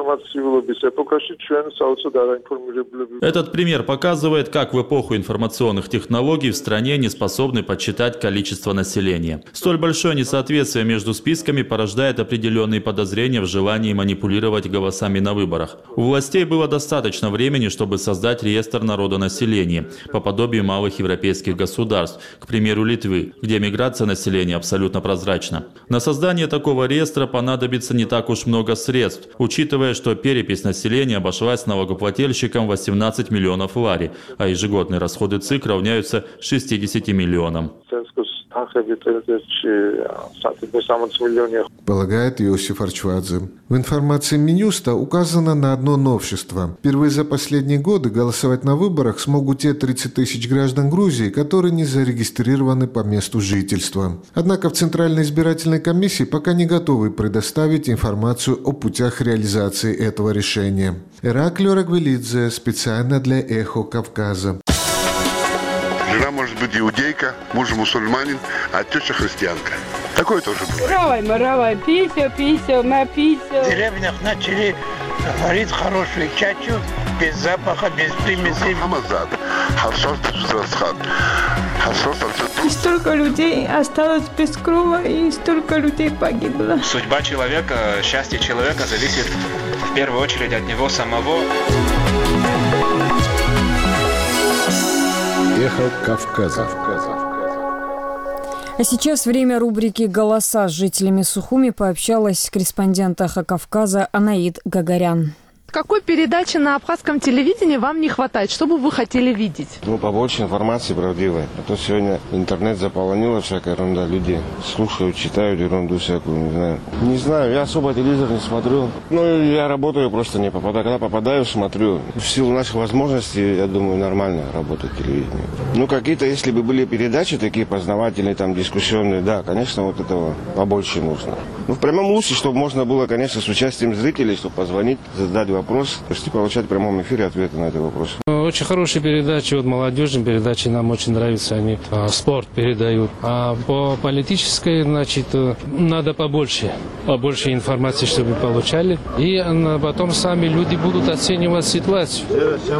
Этот пример показывает, как в эпоху информационных технологий в стране не способны подсчитать количество населения. Столь большое несоответствие между списками порождает определенные подозрения в желании манипулировать голосами на выборах. У властей было достаточно времени, чтобы создать реестр народонаселения, по подобию малых европейских государств, к примеру Литвы, где миграция населения абсолютно прозрачна. На создание такого реестра понадобится не так уж много средств, учитывая, что перепись населения обошлась налогоплательщикам восемнадцать миллионов лари, а ежегодные расходы ЦИК равняются шестидесяти миллионам. Полагает Иосиф Арчвадзе. В информации Минюста указано на одно новшество. Впервые за последние годы голосовать на выборах смогут те тридцать тысяч граждан Грузии, которые не зарегистрированы по месту жительства. Однако в Центральной избирательной комиссии пока не готовы предоставить информацию о путях реализации этого решения. Ираклио Рагвелидзе специально для «Эхо Кавказа». Жена может быть иудейка, муж мусульманин, а теща христианка. Такое тоже бывает. Равай, маравай, пися, пися, на пися. В деревнях начали варить хорошую чачу, без запаха, без примесей. И столько людей осталось без крова, и столько людей погибло. Судьба человека, счастье человека зависит в первую очередь от него самого. Эхо Кавказа. А сейчас время рубрики «Голоса». С жителями Сухуми пообщалась корреспондент «Эхо Кавказа» Анаид Гагарян. Какой передачи на абхазском телевидении вам не хватает? Что бы вы хотели видеть? Ну, побольше информации правдивой. А то сегодня интернет заполонила всякая ерунда. Люди слушают, читают ерунду всякую, не знаю. Не знаю, я особо телевизор не смотрю. Ну, я работаю, просто не попадаю. Когда попадаю, смотрю. В силу наших возможностей, я думаю, нормально работает телевидение. Ну, какие-то, если бы были передачи такие познавательные, там, дискуссионные, да, конечно, вот этого побольше нужно. Ну, в прямом лучше, чтобы можно было, конечно, с участием зрителей, чтобы позвонить, задать вопрос, почти получать в прямом эфире ответы на эти вопросы. Очень хорошие передачи, вот молодежные передачи нам очень нравятся, они а, спорт передают. А по политической, значит, надо побольше, побольше информации, чтобы получали. И а, потом сами люди будут оценивать ситуацию.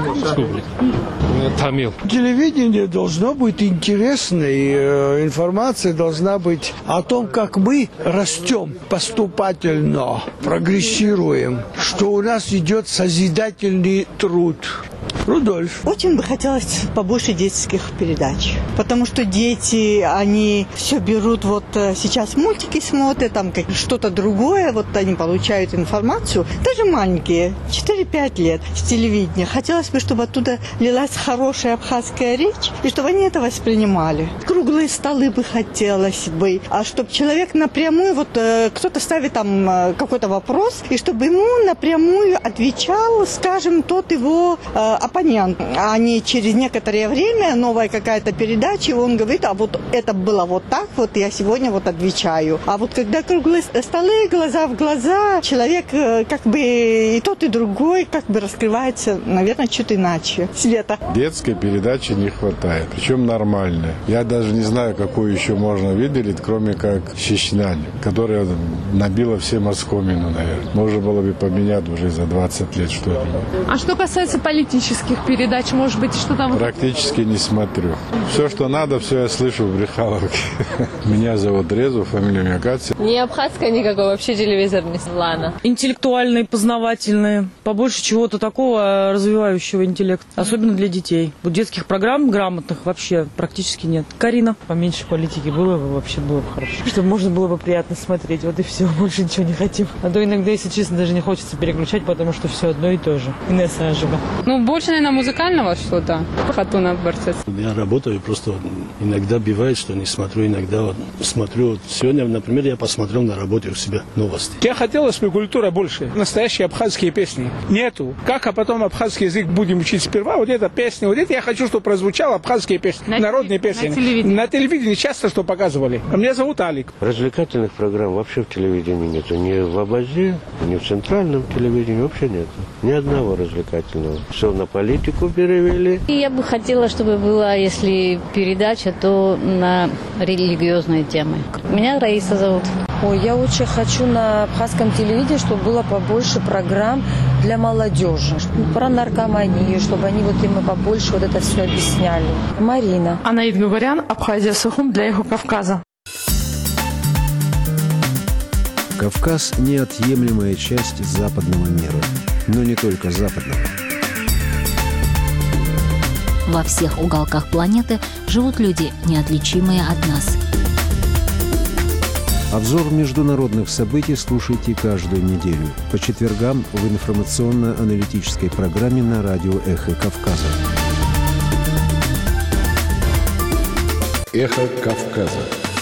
Тамил. Телевидение должно быть интересной, информация должна быть о том, как мы растем поступательно, прогрессируем, что у нас идет созидательный труд. Рудольф. Очень бы хотелось побольше детских передач, потому что дети, они все берут, вот сейчас мультики смотрят, там как что-то другое, вот они получают информацию, даже маленькие, четыре-пять лет с телевидения. Хотелось бы, чтобы оттуда лилась хорошая абхазская речь, и чтобы они это воспринимали. Круглые столы бы хотелось бы, а чтобы человек напрямую, вот кто-то ставит там какой-то вопрос, и чтобы ему напрямую отвечал, скажем, тот его оппонент, а не через некоторое время новая какая-то передача, и он говорит, а вот это было вот так, вот я сегодня вот отвечаю. А вот когда круглые столы, глаза в глаза, человек как бы и тот, и другой как бы раскрывается, наверное, чуть иначе. Света. Детской передачи не хватает, причем нормальной. Я даже не знаю, какую еще можно выделить, кроме как «Чечня», которая набила всем оскомину, наверное. Можно было бы поменять уже за двадцать лет что-то. А что касается политических передач, может быть, что там? Практически не смотрю. Все, что надо, все я слышу в Брехаловке. Меня зовут Резу, фамилия меня Катя. Не абхазская никакой, вообще телевизор не слана. Интеллектуальные, познавательные. Побольше чего-то такого развивающего интеллект. Особенно для детей. Вот детских программ грамотных вообще практически нет. Карина. Поменьше политики было бы, вообще было бы хорошо. Чтобы можно было бы приятно смотреть. Вот и все, больше ничего не хотим. А то иногда, если честно, даже не хочется переключать, потому что все одно и то же. Инесса Ажиба. Ну, больше, наверное, музыкального что-то. Хатуна Барцец. Я работаю, просто иногда бывает, что не смотрю, иногда вот смотрю. Сегодня, например, я посмотрел на работе у себя новости. Я хотелось бы культура больше. Настоящие абхазские песни нету. Как, а потом абхазский язык будем учить сперва? Вот эта песня, вот это я хочу, чтобы прозвучало абхазские песни, на народные песни. На телевидении. На телевидении часто что показывали. А меня зовут Алик. Развлекательных программ вообще в телевидении нету. Ни в Абазе, ни в центральном телевидении вообще нет. Ни одного развлекательного. Все на политику перевели. И я бы хотела, чтобы была, если передача, то на религиозные темы. Меня Раиса зовут. Ой, я очень хочу на абхазском телевидении, чтобы было побольше программ для молодежи. Про наркоманию, чтобы они вот им побольше вот это все объясняли. Марина. Анаид Гагарян, Абхазия, Сухум для Эхо Кавказа. Кавказ – неотъемлемая часть западного мира. Но не только западного. Во всех уголках планеты живут люди, неотличимые от нас. Обзор международных событий слушайте каждую неделю по четвергам в информационно-аналитической программе на радио «Эхо Кавказа». «Эхо Кавказа».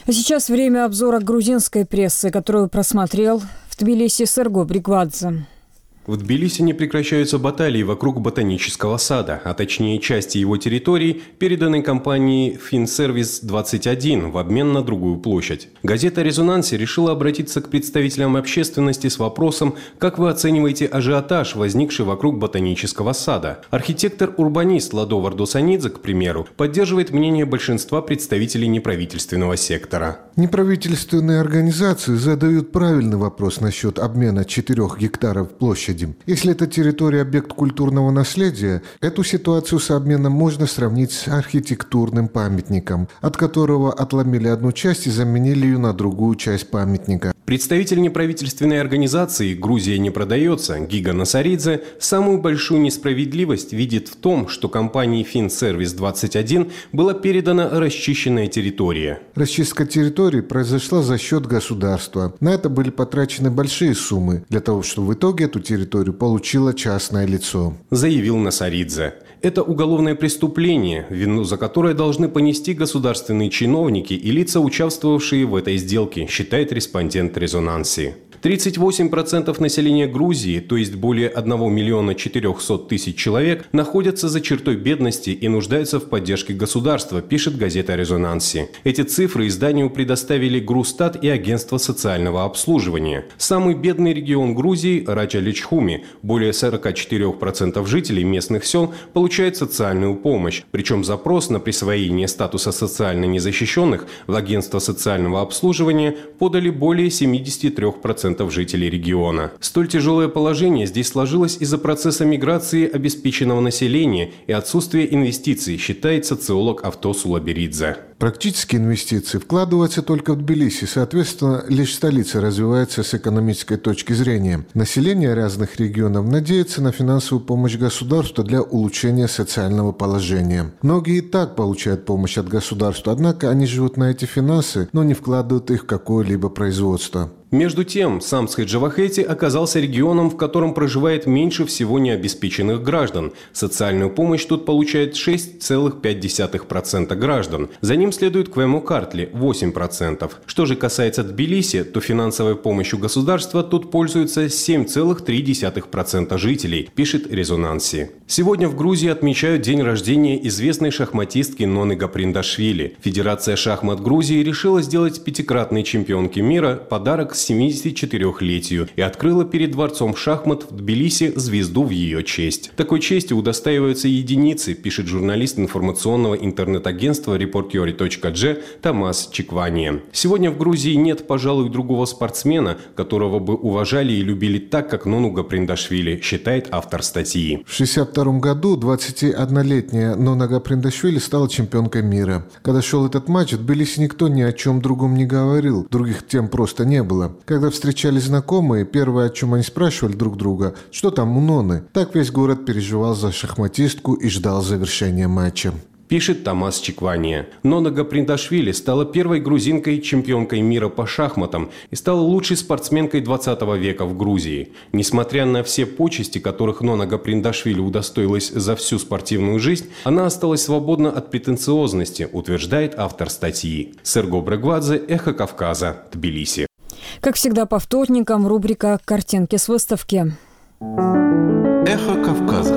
А сейчас время обзора грузинской прессы, которую просмотрел в Тбилиси Серго Бригвадзе. В Тбилиси не прекращаются баталии вокруг ботанического сада, а точнее части его территории, переданной компании «Финсервис двадцать один» в обмен на другую площадь. Газета «Резонанси» решила обратиться к представителям общественности с вопросом, как вы оцениваете ажиотаж, возникший вокруг ботанического сада. Архитектор-урбанист Ладо Вардосанидзе, к примеру, поддерживает мнение большинства представителей неправительственного сектора. Неправительственные организации задают правильный вопрос насчет обмена четырех гектаров площади. Если эта территория объект культурного наследия, эту ситуацию с обменом можно сравнить с архитектурным памятником, от которого отломили одну часть и заменили ее на другую часть памятника. Представитель неправительственной организации «Грузия не продается» Гига Насаридзе самую большую несправедливость видит в том, что компании «Финсервис двадцать один» была передана расчищенная территория. Расчистка территории произошла за счет государства. На это были потрачены большие суммы для того, чтобы в итоге эту территорию получило частное лицо. Заявил Насаридзе. Это уголовное преступление, вину за которое должны понести государственные чиновники и лица, участвовавшие в этой сделке, считает респондент «Резонанси». тридцать восемь процентов населения Грузии, то есть более одного миллиона четырехсот тысяч человек, находятся за чертой бедности и нуждаются в поддержке государства, пишет газета «Резонанси». Эти цифры изданию предоставили Грустат и Агентство социального обслуживания. Самый бедный регион Грузии – Раджа-Личхуми. Более сорока четырёх процентов жителей местных сел получают социальную помощь. Причем запрос на присвоение статуса социально незащищенных в Агентство социального обслуживания подали более семидесяти трёх процентов жителей региона. Столь тяжелое положение здесь сложилось из-за процесса миграции обеспеченного населения и отсутствия инвестиций, считает социолог Автос Улаберидзе. Практические инвестиции вкладываются только в Тбилиси, соответственно, лишь столица развивается с экономической точки зрения. Население разных регионов надеется на финансовую помощь государства для улучшения социального положения. Многие и так получают помощь от государства, однако они живут на эти финансы, но не вкладывают их в какое-либо производство. Между тем, Самсхай-Джавахети оказался регионом, в котором проживает меньше всего необеспеченных граждан. Социальную помощь тут получает шесть целых пять десятых процента граждан. За ним следует Квему-Картли – восемь процентов. Что же касается Тбилиси, то финансовой помощью государства тут пользуются семь целых три десятых процента жителей, пишет «Резонанси». Сегодня в Грузии отмечают день рождения известной шахматистки Ноны Гаприндашвили. Федерация шахмат Грузии решила сделать пятикратной чемпионке мира подарок к семидесятичетырёхлетию и открыла перед дворцом шахмат в Тбилиси звезду в ее честь. Такой честью удостаиваются единицы, пишет журналист информационного интернет-агентства репортери точка джи Тамас Чиквания. Сегодня в Грузии нет, пожалуй, другого спортсмена, которого бы уважали и любили так, как Нону Гаприндашвили, считает автор статьи. В шестьдесят втором году двадцатиоднолетняя Нона Гаприндашвили стала чемпионкой мира. Когда шел этот матч, в Тбилиси никто ни о чем другом не говорил, других тем просто не было. Когда встречались знакомые, первое, о чем они спрашивали друг друга, что там у Ноны. Так весь город переживал за шахматистку и ждал завершения матча. Пишет Тамас Чиквания. Нона Гаприндашвили стала первой грузинкой-чемпионкой мира по шахматам и стала лучшей спортсменкой двадцатого века в Грузии. Несмотря на все почести, которых Нона Гаприндашвили удостоилась за всю спортивную жизнь, она осталась свободна от претенциозности, утверждает автор статьи. Серго Бригвадзе, Эхо Кавказа, Тбилиси. Как всегда по вторникам рубрика «Картинки с выставки». Эхо Кавказа.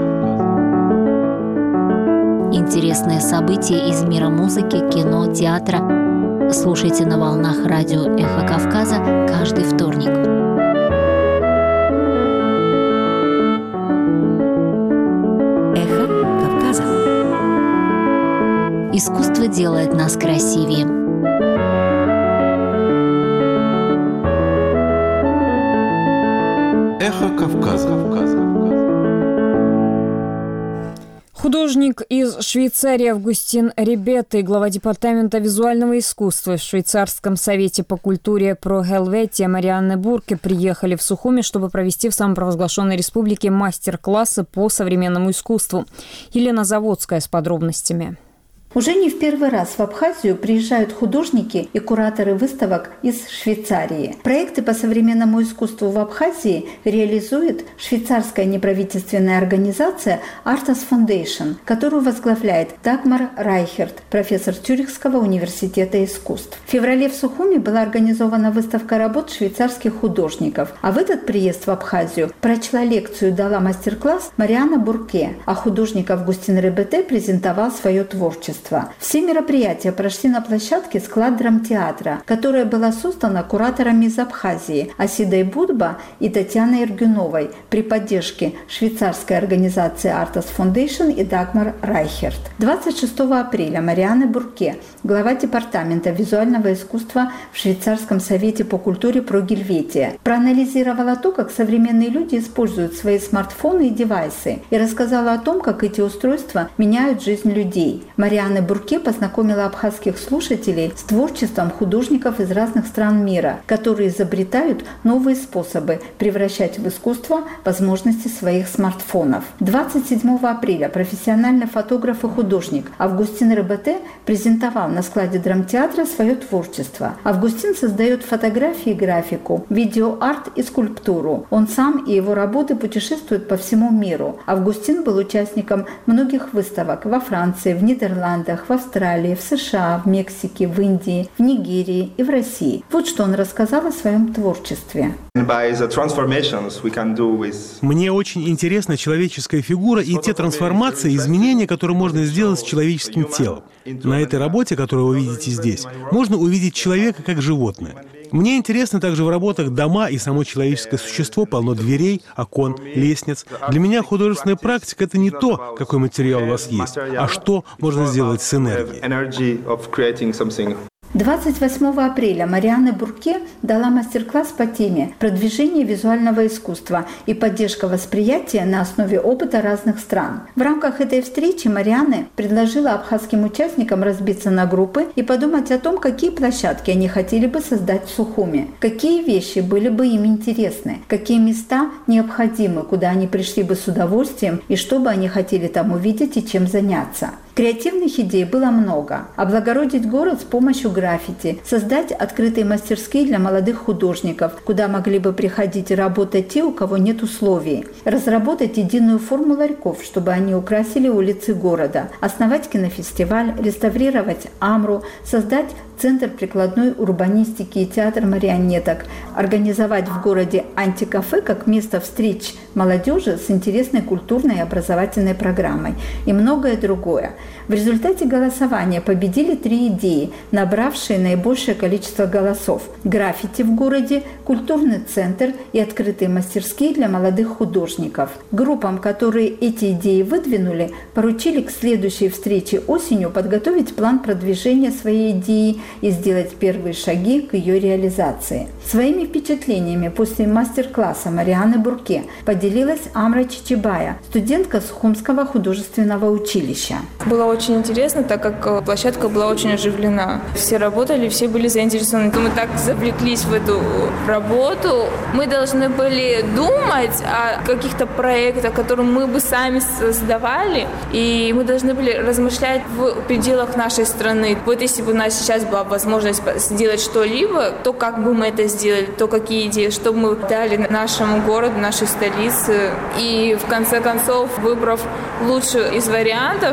Интересные события из мира музыки, кино, театра. Слушайте на волнах радио «Эхо Кавказа» каждый вторник. Эхо Кавказа. Искусство делает нас красивее. Эхо Кавказа. Художник из Швейцарии Августин Ребетти, глава департамента визуального искусства в Швейцарском совете по культуре про Хелветия Марианне Бурке приехали в Сухуми, чтобы провести в самопровозглашенной республике мастер-классы по современному искусству. Елена Заводская с подробностями. Уже не в первый раз в Абхазию приезжают художники и кураторы выставок из Швейцарии. Проекты по современному искусству в Абхазии реализует швейцарская неправительственная организация Artas Foundation, которую возглавляет Дагмар Райхерт, профессор Цюрихского университета искусств. В феврале в Сухуми была организована выставка работ швейцарских художников, а в этот приезд в Абхазию прочла лекцию и дала мастер-класс Мариана Бурке, а художник Августин Ребете презентовал свое творчество. Все мероприятия прошли на площадке «Склад драмтеатра», которая была создана кураторами из Абхазии Асидой Будба и Татьяной Иргюновой при поддержке швейцарской организации Artas Foundation и Дагмар Райхерт. двадцать шестого апреля Мариана Бурке, глава департамента визуального искусства в Швейцарском совете по культуре Прогельветия, проанализировала то, как современные люди используют свои смартфоны и девайсы, и рассказала о том, как эти устройства меняют жизнь людей. Мариана Бурке познакомила абхазских слушателей с творчеством художников из разных стран мира, которые изобретают новые способы превращать в искусство возможности своих смартфонов. двадцать седьмого апреля профессиональный фотограф и художник Августин Ребете презентовал на складе драмтеатра свое творчество. Августин создает фотографии и графику, видеоарт и скульптуру. Он сам и его работы путешествуют по всему миру. Августин был участником многих выставок во Франции, в Нидерландах, в Австралии, в США, в Мексике, в Индии, в Нигерии и в России. Вот что он рассказал о своем творчестве. Мне очень интересна человеческая фигура и те трансформации, изменения, которые можно сделать с человеческим телом. На этой работе, которую вы видите здесь, можно увидеть человека как животное. Мне интересно также в работах дома и само человеческое существо, полно дверей, окон, лестниц. Для меня художественная практика — это не то, какой материал у вас есть, а что можно сделать с энергией. двадцать восьмого апреля Мариана Бурке дала мастер-класс по теме «Продвижение визуального искусства и поддержка восприятия на основе опыта разных стран». В рамках этой встречи Мариана предложила абхазским участникам разбиться на группы и подумать о том, какие площадки они хотели бы создать в Сухуми, какие вещи были бы им интересны, какие места необходимы, куда они пришли бы с удовольствием и что бы они хотели там увидеть и чем заняться. Креативных идей было много. Облагородить город с помощью граффити, создать открытые мастерские для молодых художников, куда могли бы приходить и работать те, у кого нет условий, разработать единую форму ларьков, чтобы они украсили улицы города, основать кинофестиваль, реставрировать Амру, создать Центр прикладной урбанистики и театр марионеток, организовать в городе антикафе как место встреч молодежи с интересной культурной и образовательной программой и многое другое. В результате голосования победили три идеи, набравшие наибольшее количество голосов: граффити в городе, культурный центр и открытые мастерские для молодых художников. Группам, которые эти идеи выдвинули, поручили к следующей встрече осенью подготовить план продвижения своей идеи и сделать первые шаги к ее реализации. Своими впечатлениями после мастер-класса Марианы Бурке поделилась Амра Чичибая, студентка Сухумского художественного училища. Было очень интересно, так как площадка была очень оживлена. Все работали, все были заинтересованы. Мы так завлеклись в эту работу. Мы должны были думать о каких-то проектах, которые мы бы сами создавали, и мы должны были размышлять в пределах нашей страны. Вот если бы у нас сейчас была возможность сделать что-либо, то как бы мы это сделали, то какие идеи, что мы дали нашему городу, нашей столице. И в конце концов, выбрав лучший из вариантов,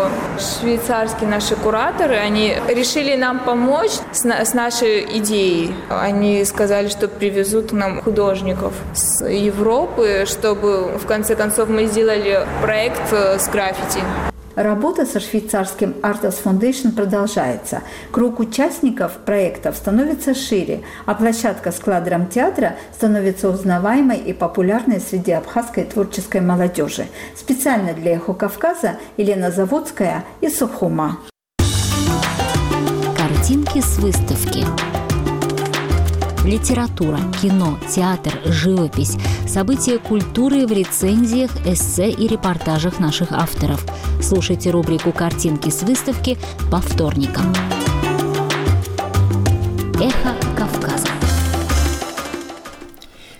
швейцарские наши кураторы, они решили нам помочь с, с нашей идеей. Они сказали, что привезут нам художников с Европы, чтобы в конце концов мы сделали проект с граффити. Работа со швейцарским Artas Foundation продолжается. Круг участников проектов становится шире, а площадка «Склад драмтеатра» становится узнаваемой и популярной среди абхазской творческой молодежи. Специально для «Эхо Кавказа» Елена Заводская из Сухума. Картинки с выставки. Литература, кино, театр, живопись, события культуры в рецензиях, эссе и репортажах наших авторов. Слушайте рубрику «Картинки с выставки» по вторникам. Эхо Кавказа.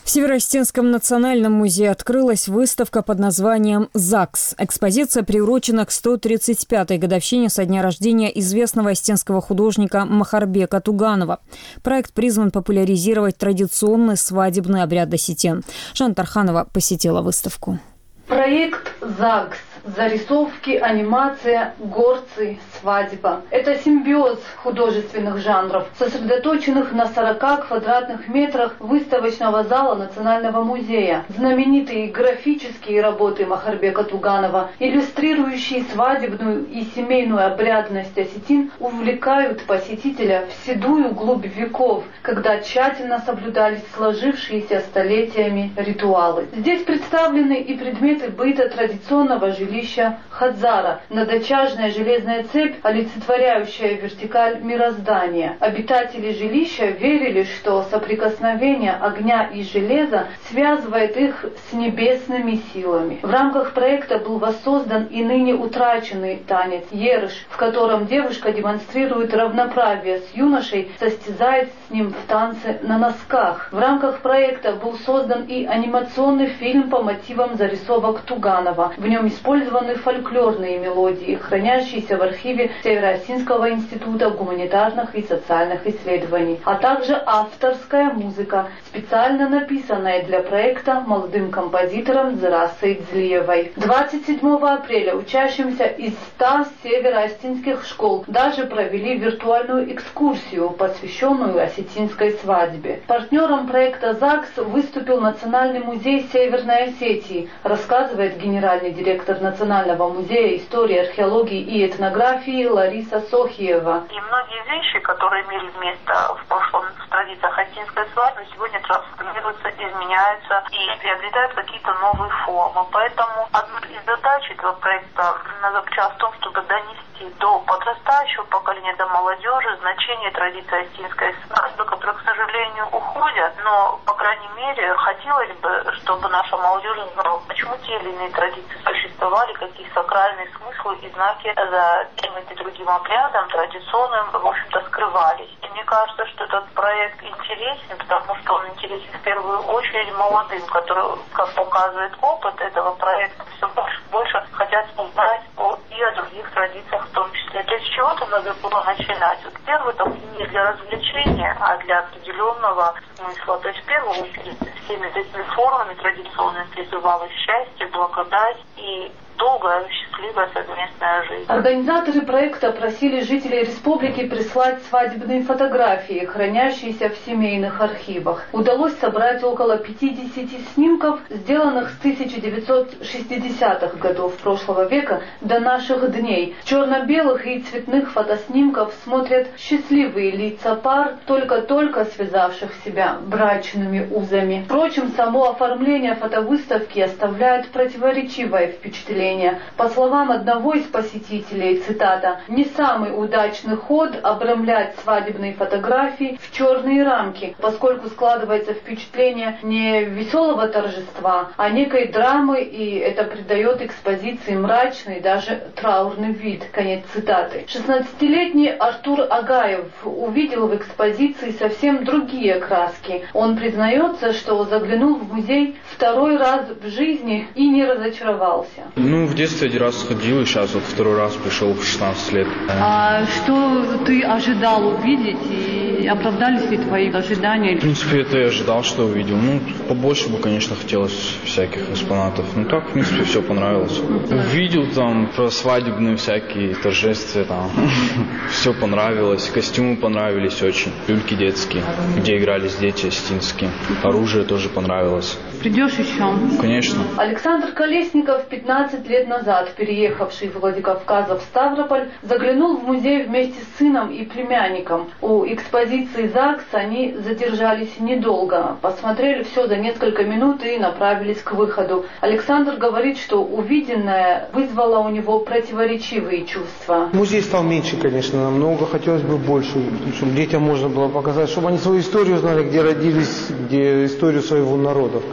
В Северо-Осетинском национальном музее открылась выставка под названием «ЗАГС». Экспозиция приурочена к сто тридцать пятой годовщине со дня рождения известного осетинского художника Махарбека Туганова. Проект призван популяризировать традиционный свадебный обряд осетин. Жанна Тарханова посетила выставку. Проект «ЗАГС». Зарисовки, анимация, горцы, свадьба. Это симбиоз художественных жанров, сосредоточенных на сорока квадратных метрах выставочного зала Национального музея. Знаменитые графические работы Махарбека Туганова, иллюстрирующие свадебную и семейную обрядность осетин, увлекают посетителя в седую глубь веков, когда тщательно соблюдались сложившиеся столетиями ритуалы. Здесь представлены и предметы быта традиционного жилища Хадзара, многочажная железная цепь, олицетворяющая вертикаль мироздания. Обитатели жилища верили, что соприкосновение огня и железа связывает их с небесными силами. В рамках проекта был воссоздан и ныне утраченный танец ерыш, в котором девушка демонстрирует равноправие с юношей, состязаясь с ним в танце на носках. В рамках проекта был создан и анимационный фильм по мотивам зарисовок Туганова. В нем использованы фольклорные мелодии, хранящиеся в архиве Северо-Осетинского института гуманитарных и социальных исследований, а также авторская музыка, специально написанная для проекта молодым композитором Зырасой Дзлиевой. двадцать седьмого апреля учащимся из ста северо-осетинских школ даже провели виртуальную экскурсию, посвященную осетинской свадьбе. Партнером проекта «ЗАГС» выступил Национальный музей Северной Осетии, рассказывает генеральный директор Национального музея истории, археологии и этнографии Лариса Сохиева. И многие вещи, которые имели место в прошлом в традициях осетинской свадьбы, сегодня трансформируются, изменяются и приобретают какие-то новые формы. Поэтому одна из задач этого проекта заключалась в том, чтобы донести до подрастающего поколения, до молодежи значение традиции осетинской свадьбы, которые, к сожалению, уходят. Но, по крайней мере, хотелось бы, чтобы наша молодежь знала, почему те или иные традиции существовали, какие сакральные смыслы и знаки за тем или другим обрядом традиционным, в общем-то, скрывались. И мне кажется, что этот проект интересен, потому что он интересен в первую очередь молодым, которые, как показывает опыт этого проекта, все больше и больше хотят узнать о, и о других традициях в том числе. То есть с чего-то надо было начинать. Вот первый это не для развлечения, а для определенного смысла. То есть в первую очередь всеми этими формами традиционными призывалось счастье, благодать и долгая, счастливая совместная жизнь. Организаторы проекта просили жителей республики прислать свадебные фотографии, хранящиеся в семейных архивах. Удалось собрать около пятидесяти снимков, сделанных с тысяча девятьсот шестидесятых годов прошлого века до наших дней. С черно-белых и цветных фотоснимков смотрят счастливые лица пар, только-только связавших себя брачными узами. Впрочем, само оформление фотовыставки оставляет противоречивое впечатление. По словам одного из посетителей, цитата, «не самый удачный ход обрамлять свадебные фотографии в черные рамки, поскольку складывается впечатление не веселого торжества, а некой драмы, и это придает экспозиции мрачный, даже траурный вид». Конец цитаты. шестнадцатилетний Артур Агаев увидел в экспозиции совсем другие краски. Он признается, что заглянул в музей второй раз в жизни и не разочаровался. Ну, в детстве один раз ходил, и сейчас вот второй раз пришел в шестнадцать лет. А что ты ожидал увидеть, и оправдались ли твои ожидания? В принципе, это я ожидал, что увидел. Ну, побольше бы, конечно, хотелось всяких экспонатов. Ну, так, в принципе, все понравилось. Увидел там про свадебные всякие торжества, там, все понравилось. Костюмы понравились очень. Люльки детские, где игрались дети осетинские. Оружие тоже понравилось. Придешь еще? Конечно. Александр Колесников, пятнадцать лет назад переехавший из Владикавказа в Ставрополь, заглянул в музей вместе с сыном и племянником. У экспозиции ЗАГС они задержались недолго. Посмотрели все за несколько минут и направились к выходу. Александр говорит, что увиденное вызвало у него противоречивые чувства. Музей стал меньше, конечно, намного. Хотелось бы больше, чтобы детям можно было показать, чтобы они свою историю знали, где родились, где историю своего народа, в конце концов.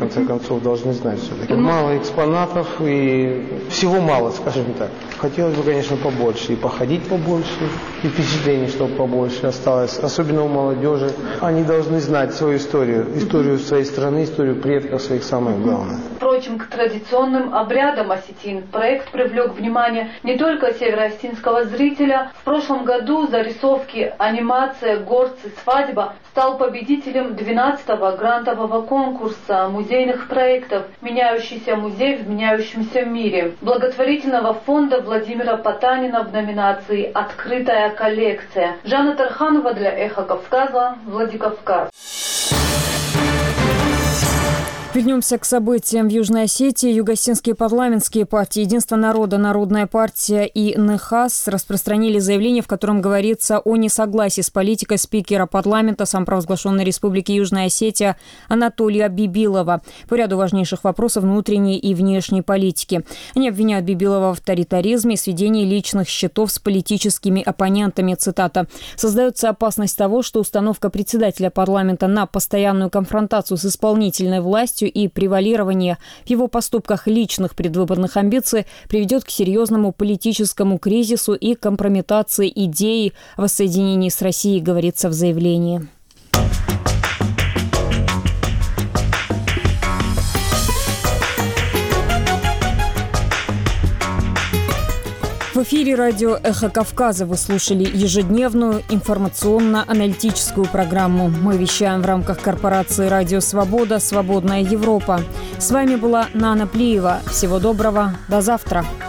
Дворцов должны знать все-таки. Мало экспонатов и всего мало, скажем так. Хотелось бы, конечно, побольше. И походить побольше, и впечатлений, чтобы побольше осталось. Особенно у молодежи. Они должны знать свою историю. Историю своей страны, историю предков своих, самое главное. Впрочем, к традиционным обрядам осетин проект привлек внимание не только североосетинского зрителя. В прошлом году зарисовки «Анимация, горцы, свадьба» стал победителем двенадцатого грантового конкурса музейных проектов «Меняющийся музей в меняющемся мире» благотворительного фонда Владимира Потанина в номинации «Открытая коллекция». Жанна Тарханова для «Эхо Кавказа», Владикавказ. Вернемся к событиям в Южной Осетии. Юго-осетинские парламентские партии «Единство народа», Народная партия и НХАС распространили заявление, в котором говорится о несогласии с политикой спикера парламента самопровозглашенной Республики Южная Осетия Анатолия Бибилова по ряду важнейших вопросов внутренней и внешней политики. Они обвиняют Бибилова в авторитаризме и сведении личных счетов с политическими оппонентами. Цитата. «Создается опасность того, что установка председателя парламента на постоянную конфронтацию с исполнительной властью и превалирование в его поступках личных предвыборных амбиций приведет к серьезному политическому кризису и компрометации идеи о воссоединении с Россией», говорится в заявлении. В эфире радио «Эхо Кавказа» вы слушали ежедневную информационно-аналитическую программу. Мы вещаем в рамках корпорации «Радио Свобода. Свободная Европа». С вами была Нана Плиева. Всего доброго. До завтра.